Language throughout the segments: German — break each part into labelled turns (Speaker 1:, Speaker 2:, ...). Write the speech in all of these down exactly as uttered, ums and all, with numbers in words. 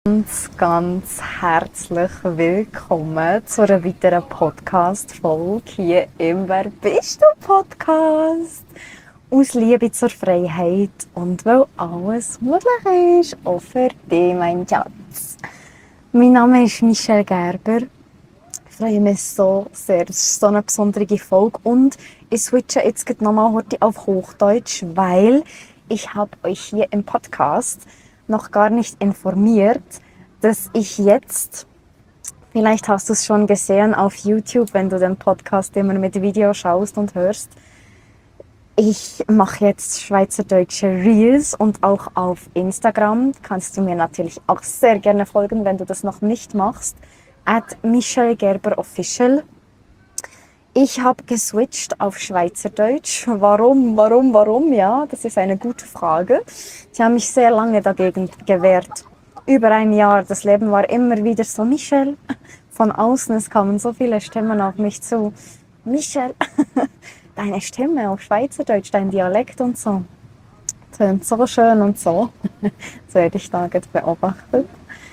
Speaker 1: Ganz, ganz herzlich willkommen zu einer weiteren Podcast-Folge hier im «Wer bist du?» Podcast. Aus Liebe zur Freiheit und weil alles möglich ist, auch für dich, mein Schatz. Mein Name ist Michelle Gerber. Ich freue mich so sehr. Das ist so eine besondere Folge und ich switche jetzt nochmal heute auf Hochdeutsch, weil ich habe euch hier im Podcast noch gar nicht informiert, dass ich jetzt, vielleicht hast du es schon gesehen auf YouTube, wenn du den Podcast immer mit Video schaust und hörst, ich mache jetzt schweizerdeutsche Reels und auch auf Instagram kannst du mir natürlich auch sehr gerne folgen, wenn du das noch nicht machst, at Michelle Gerber Official. Ich habe geswitcht auf Schweizerdeutsch. Warum, warum, warum? Ja, das ist eine gute Frage. Ich habe mich sehr lange dagegen gewehrt. Über ein Jahr. Das Leben war immer wieder so, Michelle, von außen, es kamen so viele Stimmen auf mich zu. Michelle, deine Stimme auf Schweizerdeutsch, dein Dialekt und so. Tönt so schön und so. Das werde ich da jetzt beobachtet.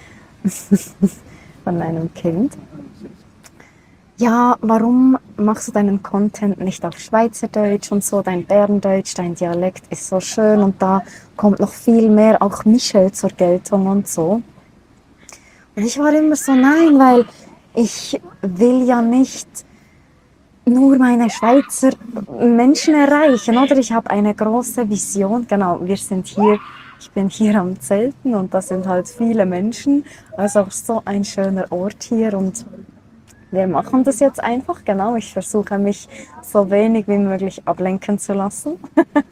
Speaker 1: Von einem Kind. Ja, warum machst du deinen Content nicht auf Schweizerdeutsch und so, dein Berndeutsch, dein Dialekt ist so schön und da kommt noch viel mehr auch Michelle zur Geltung und so. Und ich war immer so, nein, weil ich will ja nicht nur meine Schweizer Menschen erreichen, oder? Ich habe eine große Vision, genau, wir sind hier, ich bin hier am Zelten und da sind halt viele Menschen, also auch so ein schöner Ort hier und wir machen das jetzt einfach, genau. Ich versuche mich so wenig wie möglich ablenken zu lassen.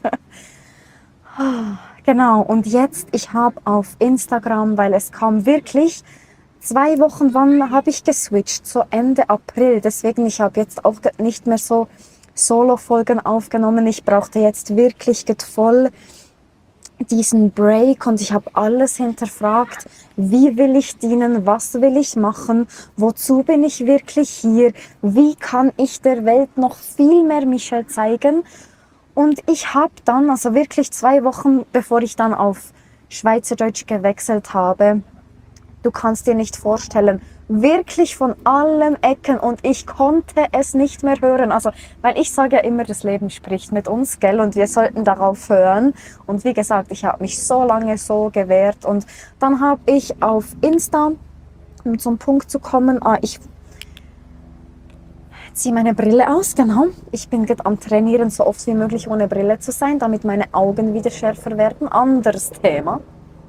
Speaker 1: Genau, und jetzt, ich habe auf Instagram, weil es kam wirklich zwei Wochen, wann habe ich geswitcht? So Ende April. Deswegen, ich habe jetzt auch nicht mehr so Solo-Folgen aufgenommen. Ich brauchte jetzt wirklich voll diesen Break und ich habe alles hinterfragt, wie will ich dienen, was will ich machen, wozu bin ich wirklich hier, wie kann ich der Welt noch viel mehr Michelle zeigen. Und ich habe dann, also wirklich zwei Wochen bevor ich dann auf Schweizerdeutsch gewechselt habe, du kannst dir nicht vorstellen, wirklich von allen Ecken und ich konnte es nicht mehr hören. Also, weil ich sage ja immer, das Leben spricht mit uns, gell, und wir sollten darauf hören. Und wie gesagt, ich habe mich so lange so gewehrt und dann habe ich auf Insta, um zum Punkt zu kommen, ah, ich ziehe meine Brille aus, genau. Ich bin gerade am Trainieren, so oft wie möglich ohne Brille zu sein, damit meine Augen wieder schärfer werden. Anderes Thema.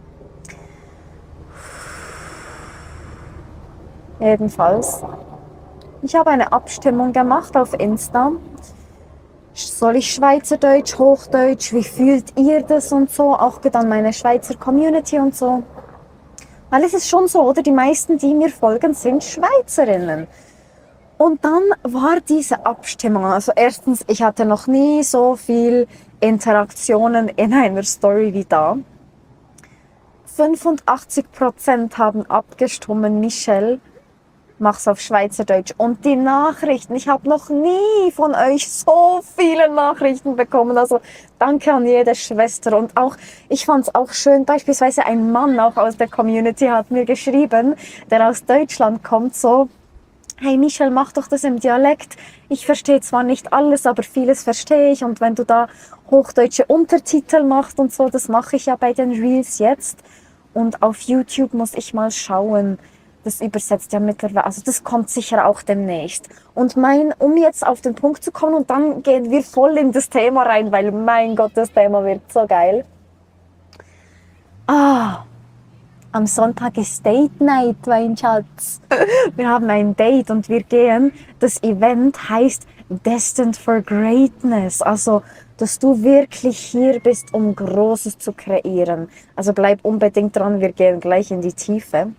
Speaker 1: Jedenfalls, ich habe eine Abstimmung gemacht auf Insta. Soll ich Schweizerdeutsch, Hochdeutsch, wie fühlt ihr das und so? Auch an meine Schweizer Community und so. Weil es ist schon so, oder? Die meisten, die mir folgen, sind Schweizerinnen. Und dann war diese Abstimmung, also erstens, ich hatte noch nie so viel Interaktionen in einer Story wie da. fünfundachtzig Prozent haben abgestimmt, Michelle, mach's auf Schweizerdeutsch. Und die Nachrichten, ich habe noch nie von euch so viele Nachrichten bekommen. Also danke an jede Schwester. Und auch, ich fand's auch schön, beispielsweise ein Mann auch aus der Community hat mir geschrieben, der aus Deutschland kommt, so, hey Michelle, mach doch das im Dialekt. Ich verstehe zwar nicht alles, aber vieles verstehe ich. Und wenn du da hochdeutsche Untertitel machst und so, das mache ich ja bei den Reels jetzt. Und auf YouTube muss ich mal schauen. Das übersetzt ja mittlerweile, also das kommt sicher auch demnächst. Und mein, um jetzt auf den Punkt zu kommen und dann gehen wir voll in das Thema rein, weil mein Gott, das Thema wird so geil. Ah, am Sonntag ist Date Night, mein Schatz. Wir haben ein Date und wir gehen, das Event heißt Destined for Greatness, also dass du wirklich hier bist, um Großes zu kreieren. Also bleib unbedingt dran, wir gehen gleich in die Tiefe.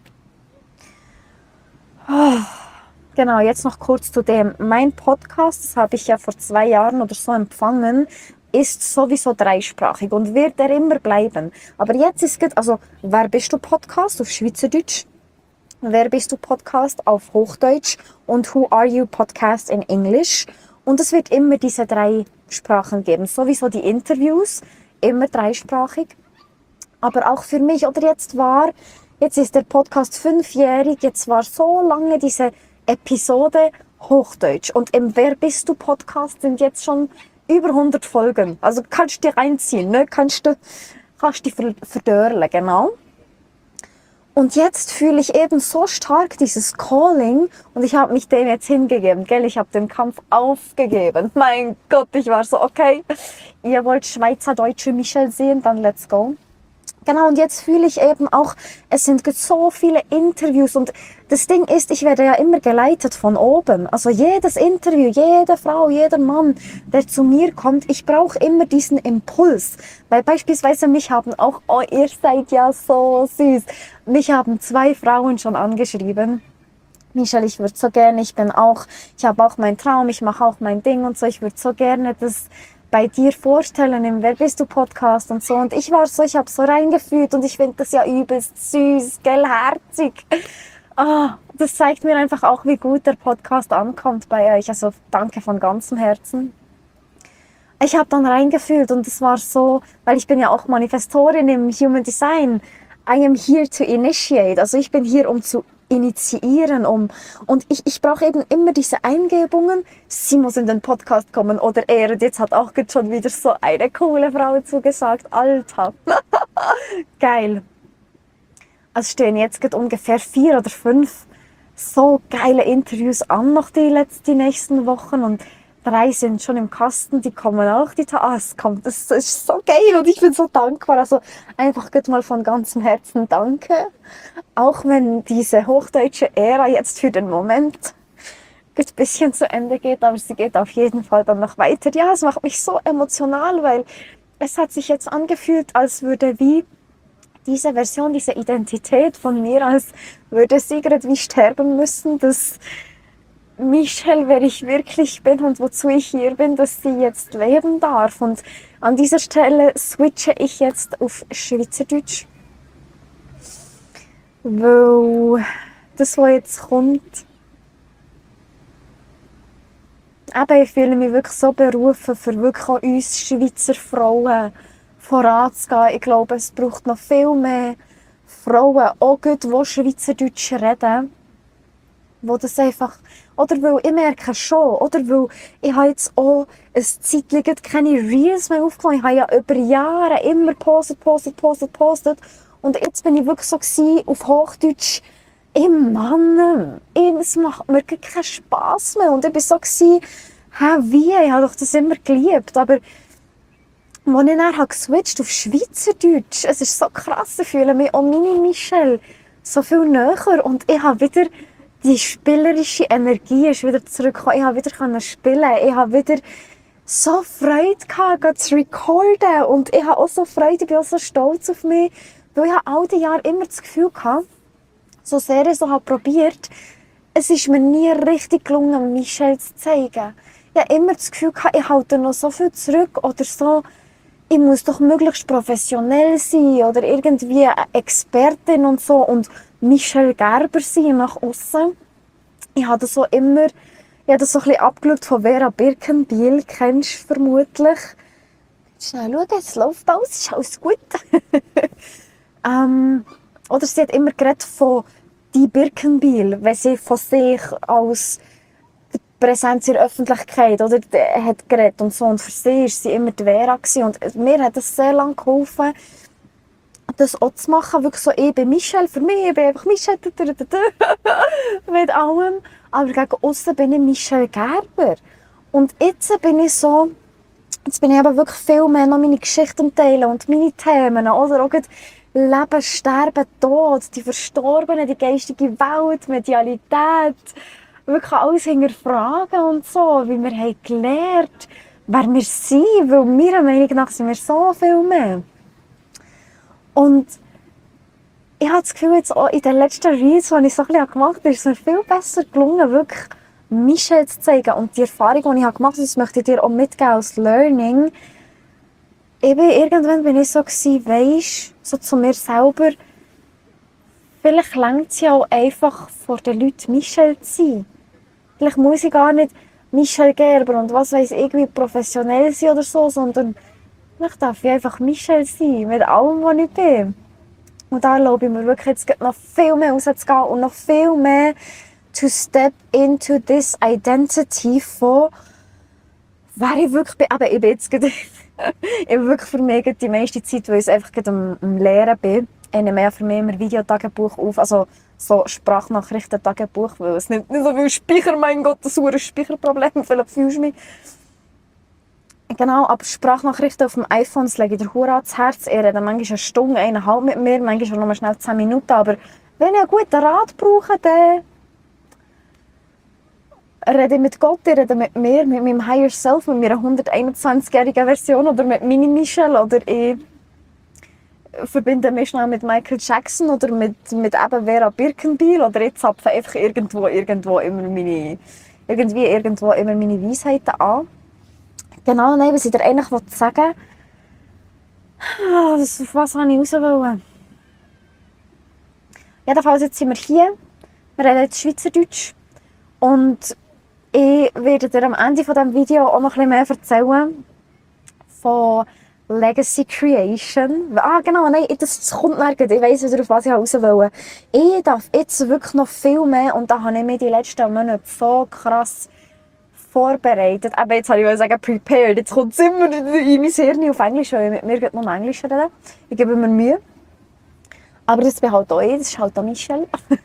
Speaker 1: Oh, genau, jetzt noch kurz zu dem. Mein Podcast, das habe ich ja vor zwei Jahren oder so empfangen, ist sowieso dreisprachig und wird er immer bleiben. Aber jetzt ist es, also, wer bist du Podcast auf Schweizerdeutsch? Wer bist du Podcast auf Hochdeutsch? Und Who Are You Podcast in Englisch? Und es wird immer diese drei Sprachen geben. Sowieso die Interviews, immer dreisprachig. Aber auch für mich, oder jetzt war, Jetzt ist der Podcast fünfjährig, jetzt war so lange diese Episode Hochdeutsch. Und im Wer bist du Podcast sind jetzt schon über hundert Folgen. Also kannst du dir reinziehen, ne? Kannst du, kannst dich verdörlen, genau. Und jetzt fühle ich eben so stark dieses Calling und ich habe mich dem jetzt hingegeben, gell? Ich habe den Kampf aufgegeben. Mein Gott, ich war so, okay, ihr wollt schweizerdeutsche Michelle sehen, dann let's go. Genau, und jetzt fühle ich eben auch, es sind so viele Interviews und das Ding ist, ich werde ja immer geleitet von oben. Also jedes Interview, jede Frau, jeder Mann, der zu mir kommt, ich brauche immer diesen Impuls. Weil beispielsweise mich haben auch, oh, ihr seid ja so süß, mich haben zwei Frauen schon angeschrieben. Michelle, ich würde so gerne, ich bin auch, ich habe auch meinen Traum, ich mache auch mein Ding und so, ich würde so gerne das bei dir vorstellen im Wer bist du Podcast und so. Und ich war so, ich habe so reingefühlt und ich finde das ja übelst süß, gell, herzig. Ah, das zeigt mir einfach auch, wie gut der Podcast ankommt bei euch. Also danke von ganzem Herzen. Ich habe dann reingefühlt und es war so, weil ich bin ja auch Manifestorin im Human Design. I am here to initiate. Also ich bin hier, um zu initiieren, um und ich, ich brauche eben immer diese Eingebungen, sie muss in den Podcast kommen oder er, und jetzt hat auch schon wieder so eine coole Frau zugesagt, Alter, geil. Es stehen jetzt gerade ungefähr vier oder fünf so geile Interviews an noch die letzten, die nächsten Wochen und drei sind schon im Kasten, die kommen auch, die Ta- ah, es kommt, das ist so geil und ich bin so dankbar, also einfach gut mal von ganzem Herzen danke, auch wenn diese hochdeutsche Ära jetzt für den Moment ein bisschen zu Ende geht, aber sie geht auf jeden Fall dann noch weiter. Ja, es macht mich so emotional, weil es hat sich jetzt angefühlt, als würde wie diese Version, diese Identität von mir, als würde sie gerade wie sterben müssen, dass Michelle, wer ich wirklich bin und wozu ich hier bin, dass sie jetzt leben darf. Und an dieser Stelle switche ich jetzt auf Schweizerdeutsch. Weil das, was jetzt kommt, eben, ich fühle mich wirklich so berufen, für wirklich auch uns Schweizer Frauen voranzugehen. Ich glaube, es braucht noch viel mehr Frauen, auch gut, die Schweizerdeutsch reden, wo das einfach, oder weil ich merke schon, oder weil ich habe jetzt auch eine Zeit lang keine Reels mehr aufgenommen, ich habe ja über Jahre immer postet, postet, postet, postet und jetzt bin ich wirklich so gewesen, auf Hochdeutsch, ich Mann, es macht mir keinen Spass mehr und ich war so gewesen, hä, wie, ich habe doch das immer geliebt, aber als ich dann geswitcht auf Schweizerdeutsch, es ist so krass, ich fühle mich auch meine Michelle so viel näher und ich habe wieder die spielerische Energie ist wieder zurückgekommen. Ich habe wieder spielen. Ich habe wieder so Freude gehabt, zu recorden. Und ich habe auch so Freude, ich bin auch so stolz auf mich. Weil ich all die Jahre immer das Gefühl hatte, so sehr ich so habe probiert, es ist mir nie richtig gelungen, Michelle zu zeigen. Ich habe immer das Gefühl gehabt, ich halte noch so viel zurück oder so, ich muss doch möglichst professionell sein oder irgendwie eine Expertin und so und Michelle Gerber sein nach außen. Ich habe das so immer, ich habe das so ein bisschen abgeschaut von Vera Birkenbiel, kennst du vermutlich. Schnell schauen, es läuft alles, ist alles gut. ähm, oder sie hat immer geredet von die Birkenbiel, wenn sie von sich als Präsenz in der Öffentlichkeit oder, hat geredet und so. Und für sie war sie immer die Vera gewesen. Und mir hat es sehr lange geholfen, das auch zu machen. Wirklich so, ich bin Michelle, für mich, ich bin einfach Michelle, mit allem. Aber gegen aussen bin ich Michelle Gerber. Und jetzt bin ich so, jetzt bin ich aber wirklich viel mehr noch meine Geschichten teilen und meine Themen. Oder auch Leben, Sterben, Tod, die Verstorbenen, die geistige Welt, Medialität. Wirklich alles hinterfragen und so, wie wir haben gelernt, wer wir sind, weil meiner Meinung nach sind wir so viel mehr. Und ich habe das Gefühl, jetzt auch in den letzten Reels, die ich so ein bisschen gemacht habe, ist es mir viel besser gelungen, wirklich Michelle zu zeigen. Und die Erfahrung, die ich gemacht habe, das möchte ich dir auch mitgeben als Learning. Ich bin, irgendwann bin ich so gewesen, weisst, so zu mir selber, vielleicht reicht es ja auch einfach, vor den Leuten Michelle zu sein. Vielleicht muss ich gar nicht Michelle Gerber und was weiss ich, irgendwie professionell sein oder so, sondern vielleicht darf ich einfach Michelle sein, mit allem, was ich bin. Und da erlaube ich mir wirklich jetzt noch viel mehr rauszugehen und noch viel mehr to step into this identity von, wer ich wirklich bin. Aber ich bin jetzt gerade, ich bin wirklich für mich die meiste Zeit, weil ich einfach gerade am, am Lehren bin, ich nehme ja für mich immer Videotagebuch auf, also so Sprachnachrichten-Tagebuch, weil es nimmt nicht so viel Speicher, mein Gott, das ist ein Speicherproblem, vielleicht fühlst du mich. Genau, aber Sprachnachrichten auf dem iPhone, das lege ich dir hure ans Herz. Ich rede manchmal eine Stunde, eineinhalb mit mir, manchmal auch nur schnell zehn Minuten, aber wenn ich einen guten Rat brauche, dann rede ich mit Gott, ich rede mit mir, mit meinem Higher Self, mit meiner hunderteinundzwanzigjährigen Version oder mit Mini Michelle oder ich verbinde mich schnell mit Michael Jackson oder mit, mit eben Vera Birkenbiel oder ich zapfe einfach irgendwo, irgendwo immer meine, irgendwie irgendwo immer meine Weisheiten an. Genau, nein, was ich dir eigentlich sagen wollte, was, auf was wollte ich raus wollen? Jedenfalls jetzt sind wir hier, wir reden jetzt Schweizerdeutsch und ich werde dir am Ende von diesem Video auch noch ein bisschen mehr erzählen von Legacy Creation. Ah, genau, nein, das kommt nirgends. Ich weiss wieder, auf was ich raus will. Ich darf jetzt wirklich noch viel mehr, und da habe ich mich die letzten Monate so krass vorbereitet. Aber jetzt habe ich sagen, prepared. Jetzt kommt es immer in mein Hirn auf Englisch, weil ich mit mir noch Englisch reden. Ich gebe mir Mühe. Aber das bin halt auch ich, das ist halt auch Michelle.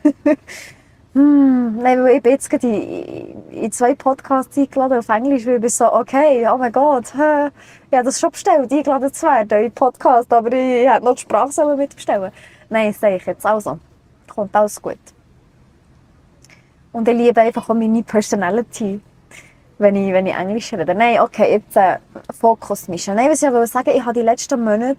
Speaker 1: Hm, nein, weil ich bin jetzt gerade in, in zwei Podcasts eingeladen auf Englisch, weil ich bin so, okay, oh mein Gott, hä, ich habe das schon bestellt, eingeladen zu werden in Podcast, aber ich hätte noch die Sprache mitbestellen. Nein, das sage ich jetzt. Also, kommt alles gut. Und ich liebe einfach auch meine Personality, wenn ich, wenn ich Englisch rede. Nein, okay, jetzt äh, Fokus mischen. Nein, was ich aber sagen, ich habe die letzten Monate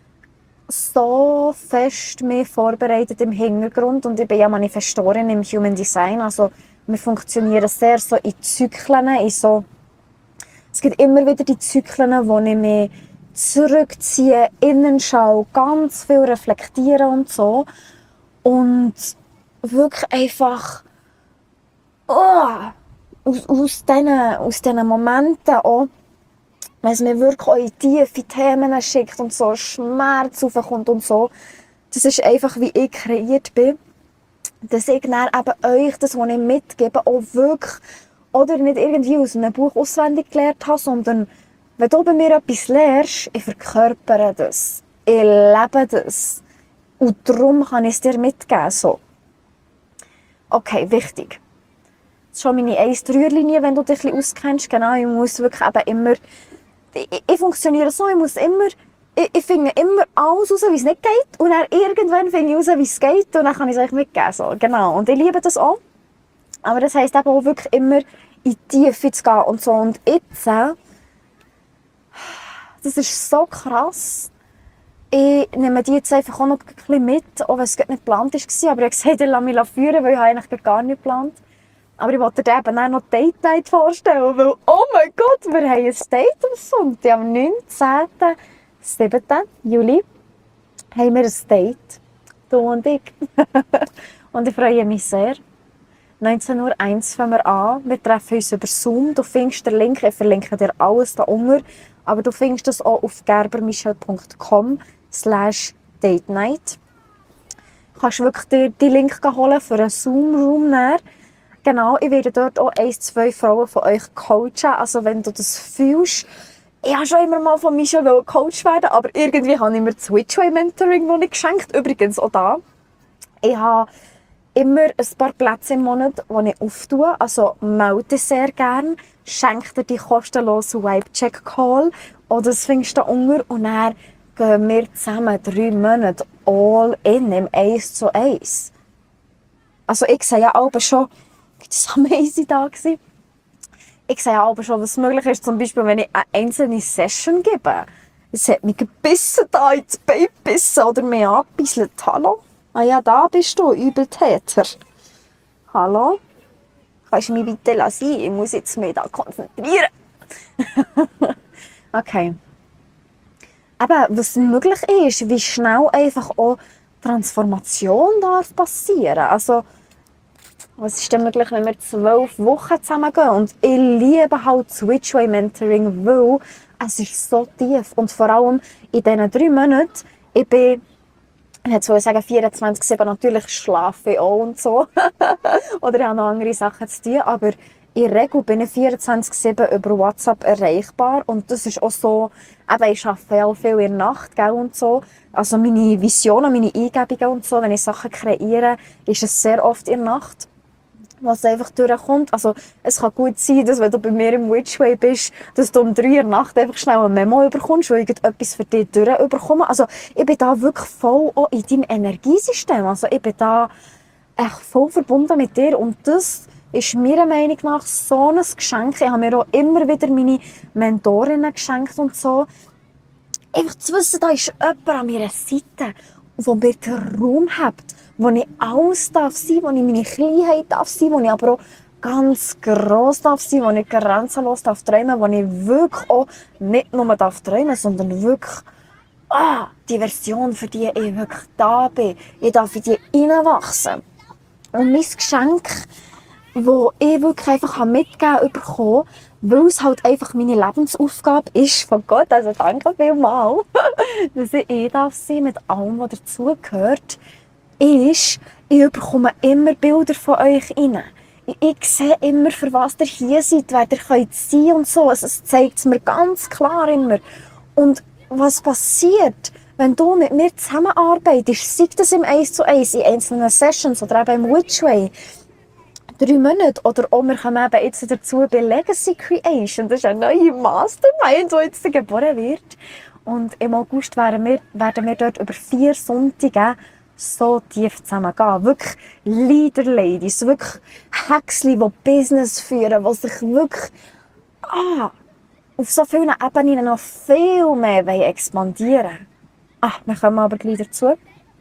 Speaker 1: so fest mich vorbereitet im Hintergrund, und ich bin ja Manifestorin im Human Design, also wir funktionieren sehr so in Zyklen, in so, es gibt immer wieder die Zyklen, wo ich mich zurückziehe, innen schaue, ganz viel reflektiere und so, und wirklich einfach oh, aus, aus diesen aus diesen Momenten auch, wenn es mir wirklich auch in tiefe Themen schickt und so Schmerz aufkommt und so, das ist einfach, wie ich kreiert bin, dass ich dann eben euch das, was ich mitgebe, auch wirklich, oder nicht irgendwie aus einem Buch auswendig gelernt habe, sondern wenn du bei mir etwas lernst, ich verkörpere das, ich lebe das, und darum kann ich es dir mitgeben. So. Okay, wichtig. Das ist schon meine eins drei Linie, wenn du dich ein bisschen auskennst. Genau, ich muss wirklich eben immer Ich, ich funktioniere so, ich muss immer, ich, ich finde immer alles raus, wie es nicht geht, und dann irgendwann finde ich raus, wie es geht, und dann kann ich es euch mitgeben. So. Genau. Und ich liebe das auch. Aber das heisst eben auch wirklich immer in die Tiefe zu gehen und so. Und jetzt, äh, das ist so krass. Ich nehme die jetzt einfach auch noch ein bisschen mit, auch wenn es nicht geplant war, aber ich habe gesagt, ich lasse mich führen, weil ich eigentlich gar nicht geplant. Aber ich wollte dir eben auch noch Date Night vorstellen, weil, oh mein Gott, wir haben ein Date am Sonntag, am neunzehnten siebten Juli haben wir ein Date, du und ich. Und ich freue mich sehr. neunzehn Uhr eins fangen wir an, wir treffen uns über Zoom, du findest den Link, ich verlinke dir alles da unten, aber du findest das auch auf gerbermichel punkt com slash date night. Du kannst wirklich dir den Link holen für einen Zoom-Room näher. Genau, ich werde dort auch ein, zwei Frauen von euch coachen. Also wenn du das fühlst, ich habe schon immer mal von Michelle Coach werden, aber irgendwie habe ich mir das Witchway-Mentoring noch nicht geschenkt. Übrigens auch da. Ich habe immer ein paar Plätze im Monat, die ich auftue. Also melde sehr gerne. Schenke dir die kostenlose Vibe-Check-Call. Oder das findest du da unten. Und dann gehen wir zusammen drei Monate all in, im eins zu eins. Also ich sehe ja auch schon, das war amazing da. Ich sehe aber schon, was möglich ist, zum Beispiel, wenn ich eine einzelne Session gebe. Es hat mich gebissen, da ins Bein gebissen oder mich angebisselt. Hallo? Ah ja, da bist du, Übeltäter. Hallo? Kannst du mich bitte lassen? Ich muss jetzt mich da konzentrieren. Okay. Aber was möglich ist, wie schnell einfach auch Transformation darf passieren. Also, was ist denn möglich, wenn wir zwölf Wochen zusammen gehen? Und ich liebe halt das Witchway Mentoring, weil es ist so tief. Und vor allem in diesen drei Monaten, ich bin Ich wollte sagen, vierundzwanzig sieben, natürlich schlafe ich auch und so. Oder ich habe noch andere Sachen zu tun. Aber in der Regel bin ich vierundzwanzig sieben über WhatsApp erreichbar. Und das ist auch so, eben, ich arbeite ja auch viel in der Nacht, gell, und so. Also meine Visionen, meine Eingebungen und so, wenn ich Sachen kreiere, ist es sehr oft in der Nacht, was einfach durchkommt. Also, es kann gut sein, dass wenn du bei mir im Witchway bist, dass du um drei Uhr in der Nacht einfach schnell ein Memo überkommst, wo irgendetwas für dich durchüberkommt. Also, ich bin da wirklich voll auch in deinem Energiesystem. Also, ich bin da echt voll verbunden mit dir. Und das ist meiner Meinung nach so ein Geschenk. Ich habe mir auch immer wieder meine Mentorinnen geschenkt und so. Einfach zu wissen, da ist jemand an meiner Seite, der mir den Raum hat, wo ich alles darf sein, wo ich meine Kleinheit darf sein, wo ich aber auch ganz gross darf sein, wo ich grenzenlos darf träumen, wo ich wirklich auch nicht nur darf träumen, sondern wirklich ah, die Version, für die ich wirklich da bin. Ich darf in die hineinwachsen. Und mein Geschenk, das ich wirklich einfach mitgegeben bekommen, weil es halt einfach meine Lebensaufgabe ist von Gott, also danke vielmals, dass ich eh darf sein mit allem, was dazugehört, ist, ich bekomme immer Bilder von euch rein. Ich, ich sehe immer, für was ihr hier seid, wer ihr könnt sein und so. Also es zeigt es mir ganz klar immer. Und was passiert, wenn du mit mir zusammenarbeitest, sei das im eins zu eins, in einzelnen Sessions oder eben im Witchway, drei Monate, oder auch wir kommen eben jetzt dazu bei Legacy Creation, das ist eine neue Mastermind, die jetzt geboren wird. Und im August werden wir, werden wir dort über vier Sonntage so tief zusammen gehen. Wirklich Leader-Ladies, wirklich Hexli, die Business führen, die sich wirklich ah, auf so vielen Ebenen noch viel mehr expandieren wollen. Ah, wir kommen aber gleich dazu.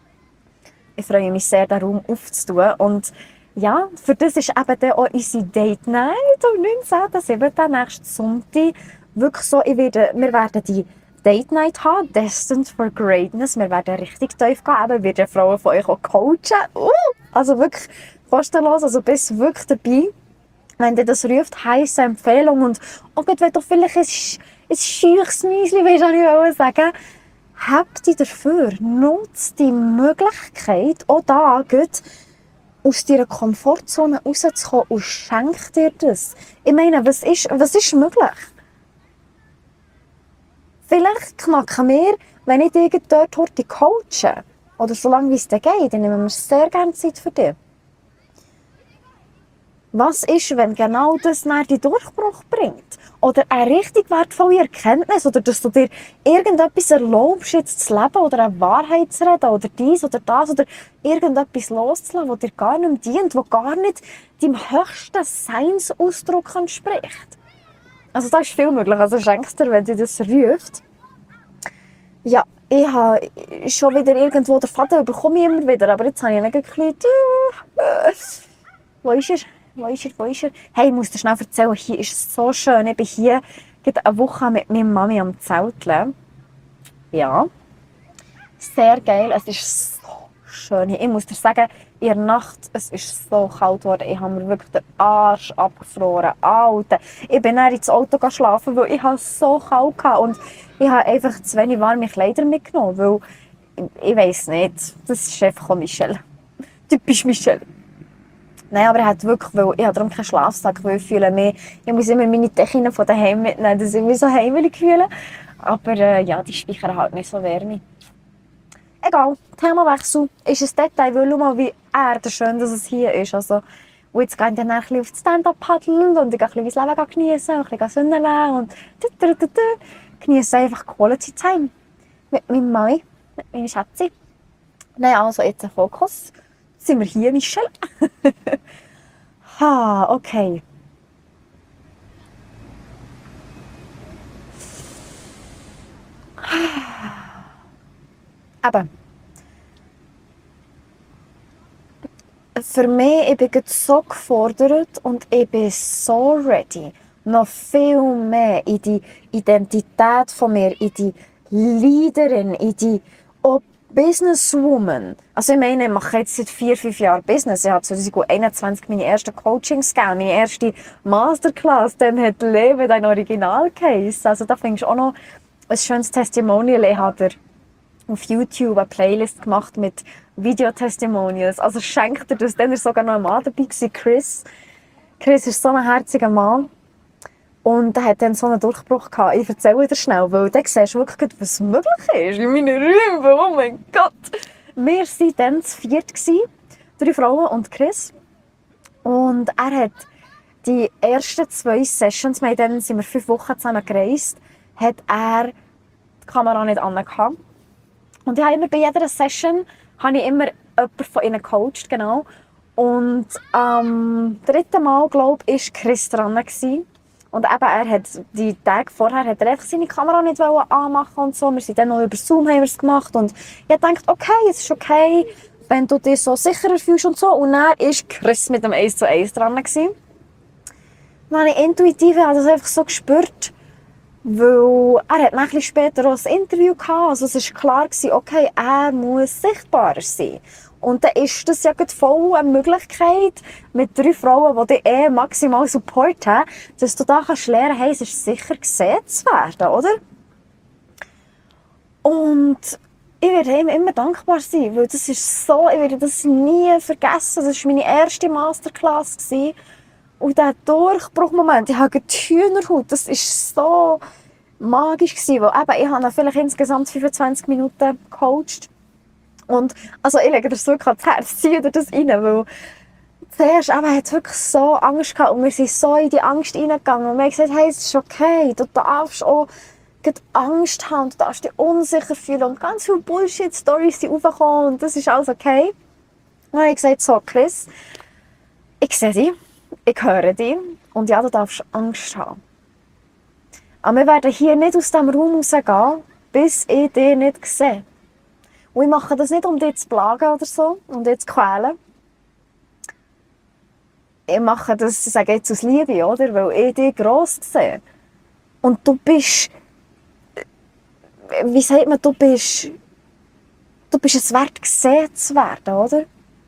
Speaker 1: Ich freue mich sehr, den Raum aufzutun. Und ja, für das ist eben dann auch unsere Date Night am neunzehnten siebten nächsten Sonntag. Wirklich so, ich werde, wir werden die Date Night haben, Destined for Greatness. Wir werden richtig tief gehen. Eben, wir werden Frauen von euch auch coachen. Uh, also wirklich kostenlos, also bist wirklich dabei. Wenn dir das ruft, heisse Empfehlung. Und auch wenn du vielleicht ein, ein scheuches Müsli willst, kann ich sagen, hab dich dafür, nutze die Möglichkeit, auch da gut aus deiner Komfortzone rauszukommen und schenk dir das. Ich meine, was ist, was ist möglich? Vielleicht knacken wir, wenn ich dich dort heute coache, oder solange wie es dir geht, dann nehmen wir sehr gerne Zeit für dich. Was ist, wenn genau das dann den Durchbruch bringt? Oder eine richtig wertvolle Erkenntnis? Oder dass du dir irgendetwas erlaubst, jetzt zu leben oder eine Wahrheit zu reden oder dies oder das oder irgendetwas loszulassen, das dir gar nicht mehr dient, das gar nicht deinem höchsten Seinsausdruck entspricht. Also da ist viel möglich. Also schenkst dir, wenn dir das ruft. Ja, ich habe schon wieder irgendwo den Faden, bekomme ich immer wieder, aber jetzt habe ich ihn ein bisschen... Wo ist er? Wo ist er? Wo ist er? Hey, ich muss dir schnell erzählen, hier ist es so schön. Ich bin hier eine Woche mit meiner Mami am Zelteln. Ja, sehr geil. Es ist so schön. Ich muss dir sagen, in der Nacht, es ist so kalt geworden. Ich habe mir wirklich den Arsch abgefroren. Alter. Ich bin dann ins Auto schlafen, weil ich es so kalt hatte. Und ich habe einfach zu wenig warme Kleider mitgenommen, weil ich, ich weiss nicht. Das ist einfach auch Michelle. Typisch Michelle. Nein, aber er hat wirklich, weil ich habe darum keinen Schlafsack, weil ich fühle mich, ich muss immer meine Decken von daheim mitnehmen, dass ich mich so heimelig fühle. Aber äh, ja, die speichern halt nicht so Wärme. Egal, Themawechsel ist ein Detail, weil schau mal, wie erdenschön dass es hier ist. Also, und jetzt gehe ich dann ein bisschen auf das Stand-up paddeln und ich gehe ein bisschen mein Leben genießen und ein bisschen Sonne nehmen und genieße einfach Quality Time mit meinem Mann, mit meinen Schätzen. Nein, also jetzt ein Fokus. Jetzt sind wir hier, Michelle. Ha, okay. Eben. Für mich, ich bin so gefordert und ich bin so ready, noch viel mehr in die Identität von mir, in die Leaderin, in die oh, Businesswoman. Also ich meine, ich mache jetzt seit vier, fünf Jahren Business. Ich habe zwanzig einundzwanzig meine ersten Coachings gegeben, meine erste Masterclass, dann hat Leben dein Original geheißen. Also da findest du auch noch ein schönes Testimonial. Ich habe auf YouTube eine Playlist gemacht mit Videotestimonials. Also schenkt er das, dann war sogar noch ein Mann dabei, Chris. Chris ist so ein herziger Mann. Und er hat dann so einen Durchbruch gehabt. Ich erzähle dir schnell, weil dann siehst du wirklich, was möglich ist in meinen Räumen. Oh mein Gott! Wir waren dann zu viert, drei Frauen und Chris. Und er hat die ersten zwei Sessions, wir dann sind wir fünf Wochen zusammen gereist, hat er die Kamera nicht angehabt. Und ich habe immer bei jeder Session habe ich immer jemanden von ihnen gecoacht, genau. Und am dritten Mal, glaube ich, war Chris dran. Und eben, er hat die Tage vorher hat er einfach seine Kamera nicht anmachen und so. Wir sind dann noch über Zoom haben wir es gemacht. Und ich dachte, okay, es ist okay, wenn du dich so sicherer fühlst und so. Und dann war Chris mit dem eins zu eins dran. Dann habe ich intuitiv das einfach so gespürt, weil er hat ein bisschen später auch ein Interview gehabt. Also es war klar, okay, er muss sichtbarer sein. Und dann ist das ja voll eine Möglichkeit, mit drei Frauen, die dich eh maximal supporten, dass du da kannst lernen, hey, es ist sicher gesehen zu werden, oder? Und ich werde ihm immer dankbar sein, weil das ist so, ich werde das nie vergessen. Das war meine erste Masterclass. Und dieser Durchbruchmoment, ich habe die Hühnerhaut, das war so magisch, weil eben, ich habe ihn vielleicht insgesamt fünfundzwanzig Minuten gecoacht. Und also ich lege das wirklich ans Herz, ziehe dir das rein, weil zuerst eben, hat wirklich so Angst gehabt und wir sind so in die Angst reingegangen und wir haben gesagt, hey, es ist okay, du darfst auch Angst haben, du darfst dich unsicher fühlen und ganz viele Bullshit-Storys sind aufgekommen und das ist alles okay. Und dann habe ich gesagt, so Chris, ich sehe dich, ich höre dich und ja, du darfst Angst haben. Aber wir werden hier nicht aus diesem Raum rausgehen, bis ich dich nicht sehe. Und ich mache das nicht, um dich zu plagen oder so, um dich zu quälen. Ich mache das, ich sage jetzt aus Liebe, oder? Weil ich dich gross sehe. Und du bist, wie sagt man, du bist, du bist es wert, gesehen zu werden, oder?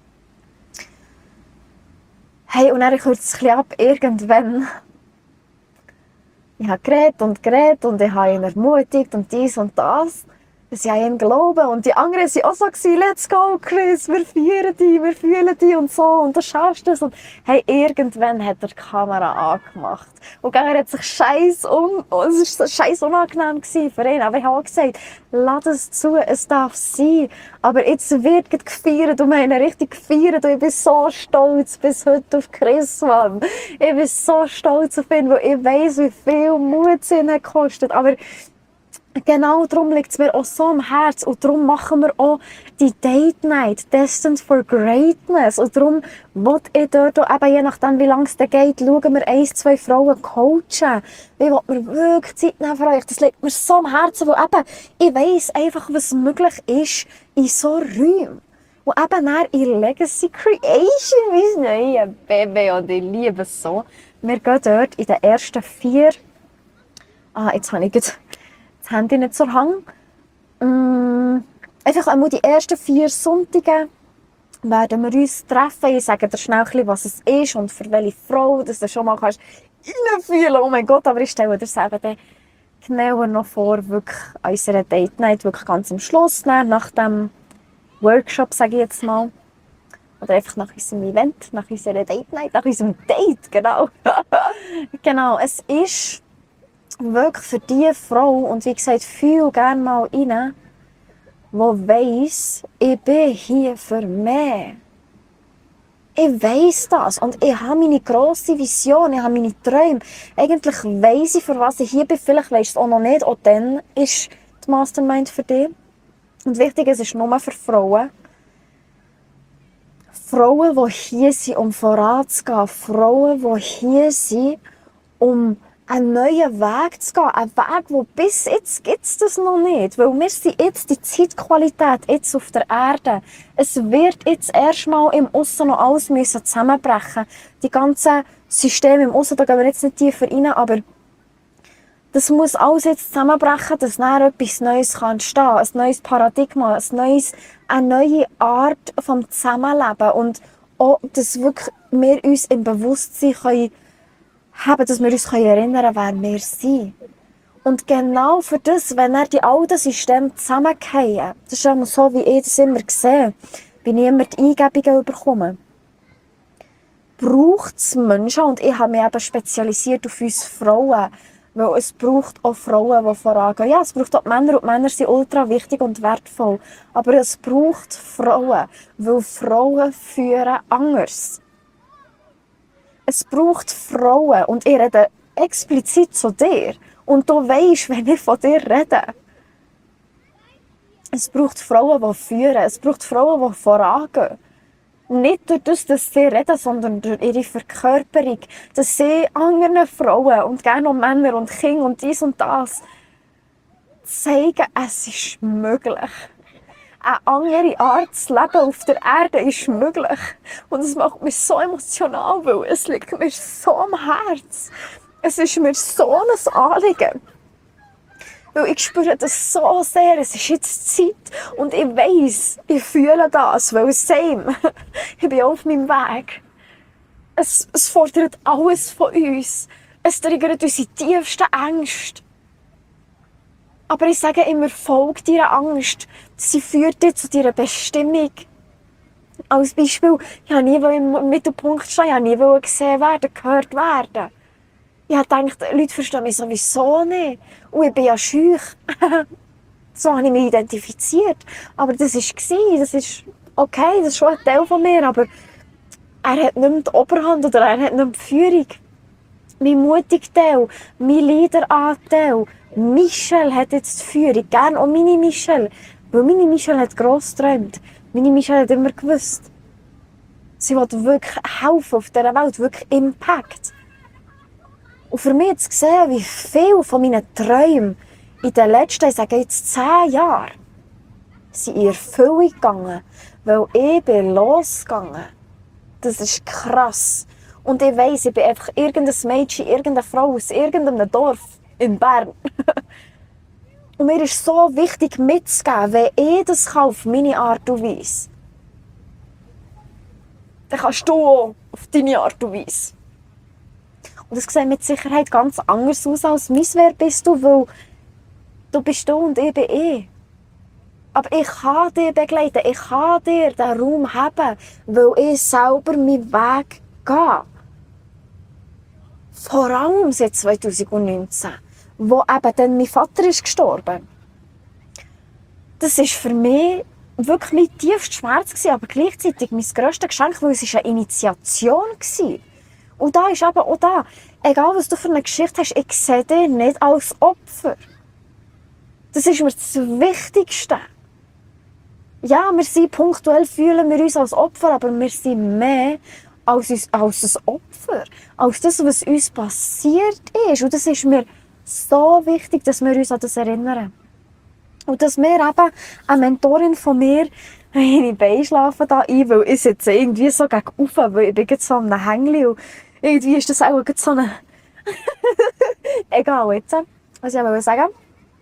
Speaker 1: Hey, und dann kürzt es ein bisschen ab, irgendwann. Ich habe geredet und geredet und ich habe ihn ermutigt und dies und das. Sie haben ihm glauben und die anderen waren auch so, let's go Chris, wir fühlen dich, wir fühlen dich und so und du schaffst das. Und hey, irgendwann hat er die Kamera angemacht. Und er hat sich scheiß un, es war scheiß unangenehm für ihn. Aber ich habe auch gesagt, lass es zu, es darf sein. Aber jetzt wird gefeiert und wir haben ihn richtig gefeiert und ich bin so stolz bis heute auf Chris, Mann. Ich bin so stolz auf ihn, weil ich weiss, wie viel Mut es ihn hat gekostet. Aber genau darum liegt es mir auch so am Herzen und darum machen wir auch die Date Night Destined for Greatness und darum will ich dort auch, eben je nachdem wie lange es dann geht, schauen wir ein, zwei Frauen coachen. Ich will mir wirklich Zeit nehmen für euch, das liegt mir so am Herzen, weil eben, ich weiss einfach, was möglich ist in so Räumen. Und eben dann in Legacy Creation, mein neues Baby, und ich liebe es so. Wir gehen dort in den ersten vier, ah, jetzt habe ich das Handy nicht zur Hand. Mm, einfach einmal die ersten vier Sonntage werden wir uns treffen. Ich sage dir schnell, was es ist und für welche Frau, dass du schon mal kannst reinfühlen. Oh mein Gott, aber ich stelle dir selber dann genauer noch vor, wirklich an unserer Date Night, wirklich ganz am Schluss, nach dem Workshop, sage ich jetzt mal. Oder einfach nach unserem Event, nach unserer Date Night, nach unserem Date, genau. Genau, es ist wirklich für diese Frau, und wie gesagt, fühl gerne mal rein, die weiss, ich bin hier für mich. Ich weiss das und ich habe meine grosse Vision, ich habe meine Träume. Eigentlich weiss ich, für was ich hier bin, vielleicht weisst du es auch noch nicht, auch dann ist die Mastermind für dich. Und wichtig, es ist nur für Frauen. Frauen, die hier sind, um voranzugehen. Frauen, die hier sind, um einen neuen Weg zu gehen. Ein Weg, wo bis jetzt gibt es das noch nicht. Weil wir sind jetzt die Zeitqualität jetzt auf der Erde. Es wird jetzt erstmal im Aussen noch alles müssen zusammenbrechen. Die ganzen Systeme im Aussen, da gehen wir jetzt nicht tiefer rein, aber das muss alles jetzt zusammenbrechen, dass dann etwas Neues kann entstehen kann. Ein neues Paradigma, ein neues, eine neue Art vom Zusammenleben. Und auch, dass wirklich wir uns im Bewusstsein können haben, dass wir uns erinnern können, wer wir sind. Und genau für das, wenn er die alten Systeme zusammenfallen, das ist immer so, wie ich das immer sehe, wie ich immer die Eingebungen bekomme, braucht es Menschen, und ich habe mich eben spezialisiert auf uns Frauen, weil es braucht auch Frauen, die vorangehen. Ja, es braucht auch Männer, und Männer sind ultra wichtig und wertvoll. Aber es braucht Frauen, weil Frauen führen anders. Es braucht Frauen, und ich rede explizit zu dir. Und du weisst, wenn ich von dir rede. Es braucht Frauen, die führen. Es braucht Frauen, die vorangehen. Nicht durch das, dass sie reden, sondern durch ihre Verkörperung. Dass sie anderen Frauen und gerne auch Männer und Kinder und dies und das zeigen, es ist möglich. Eine andere Art zu leben auf der Erde ist möglich. Und es macht mich so emotional, weil es liegt mir so am Herz. Es ist mir so ein Anliegen. Weil ich spüre das so sehr. Es ist jetzt Zeit. Und ich weiss, ich fühle das, weil same. Ich bin auf meinem Weg. Es, es fordert alles von uns. Es triggert unsere tiefsten Ängste. Aber ich sage immer, folge deiner Angst. Sie führt dich zu deiner Bestimmung. Als Beispiel, ich wollte nie im Mittelpunkt stehen, ich wollte nie gesehen werden, gehört werden. Ich dachte, Leute verstehen mich sowieso nicht. Und ich bin ja schüch. So habe ich mich identifiziert. Aber das war, das ist okay, das ist schon ein Teil von mir. Aber er hat nicht mehr die Oberhand oder er hat nicht mehr die Führung. Mein mutiger Teil, mein Leaderanteil. Michelle hat jetzt die Führung. Gerne auch meine Michelle. Weil meine Michelle hat gross geträumt. Meine Michelle hat immer gewusst. Sie will wirklich helfen auf dieser Welt, wirklich Impact. Und für mich zu sehen, wie viel von meinen Träumen in den letzten, ich sage jetzt zehn Jahren, sind in Erfüllung gegangen, weil ich bin losgegangen. Das ist krass. Und ich weiss, ich bin einfach irgendein Mädchen, irgendeine Frau aus irgendeinem Dorf in Bern. Und mir ist so wichtig mitzugeben, wenn ich das kann auf meine Art und Weise, dann kannst du auch auf deine Art und Weise. Und das sieht mit Sicherheit ganz anders aus als mein Wer bist du, weil du bist du und ich bin ich. Aber ich kann dich begleiten, ich kann dir den Raum haben, weil ich selber meinen Weg gehe. Vor allem seit zwanzig neunzehn, wo eben dann mein Vater ist gestorben. Das war für mich wirklich mein tiefster Schmerz, aber gleichzeitig mein grösstes Geschenk, weil es eine Initiation war. Und da ist eben auch da, egal was du für eine Geschichte hast, ich sehe dich nicht als Opfer. Das ist mir das Wichtigste. Ja, wir sind punktuell, fühlen wir uns als Opfer, aber wir sind mehr als, uns, als ein Opfer. Als das, was uns passiert ist. Und das ist mir so wichtig, dass wir uns an das erinnern. Und dass wir eben, eine Mentorin von mir, meine Beine schlafen da ein, weil ich sitze irgendwie so gegen rauf, weil ich bin jetzt so an einem Hängli und irgendwie ist das auch so eine... Egal jetzt, was ich wollte sagen.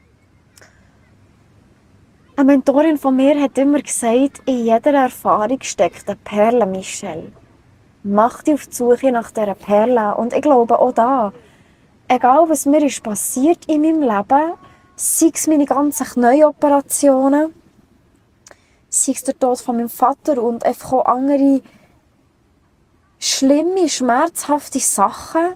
Speaker 1: Eine Mentorin von mir hat immer gesagt, in jeder Erfahrung steckt eine Perle, Michelle. Mach dich auf die Suche nach dieser Perle. Und ich glaube auch da, egal was mir ist passiert in meinem Leben, sei es meine ganzen Knäoperationen, sei es der Tod von meinem Vater und einfach auch andere schlimme, schmerzhafte Sachen.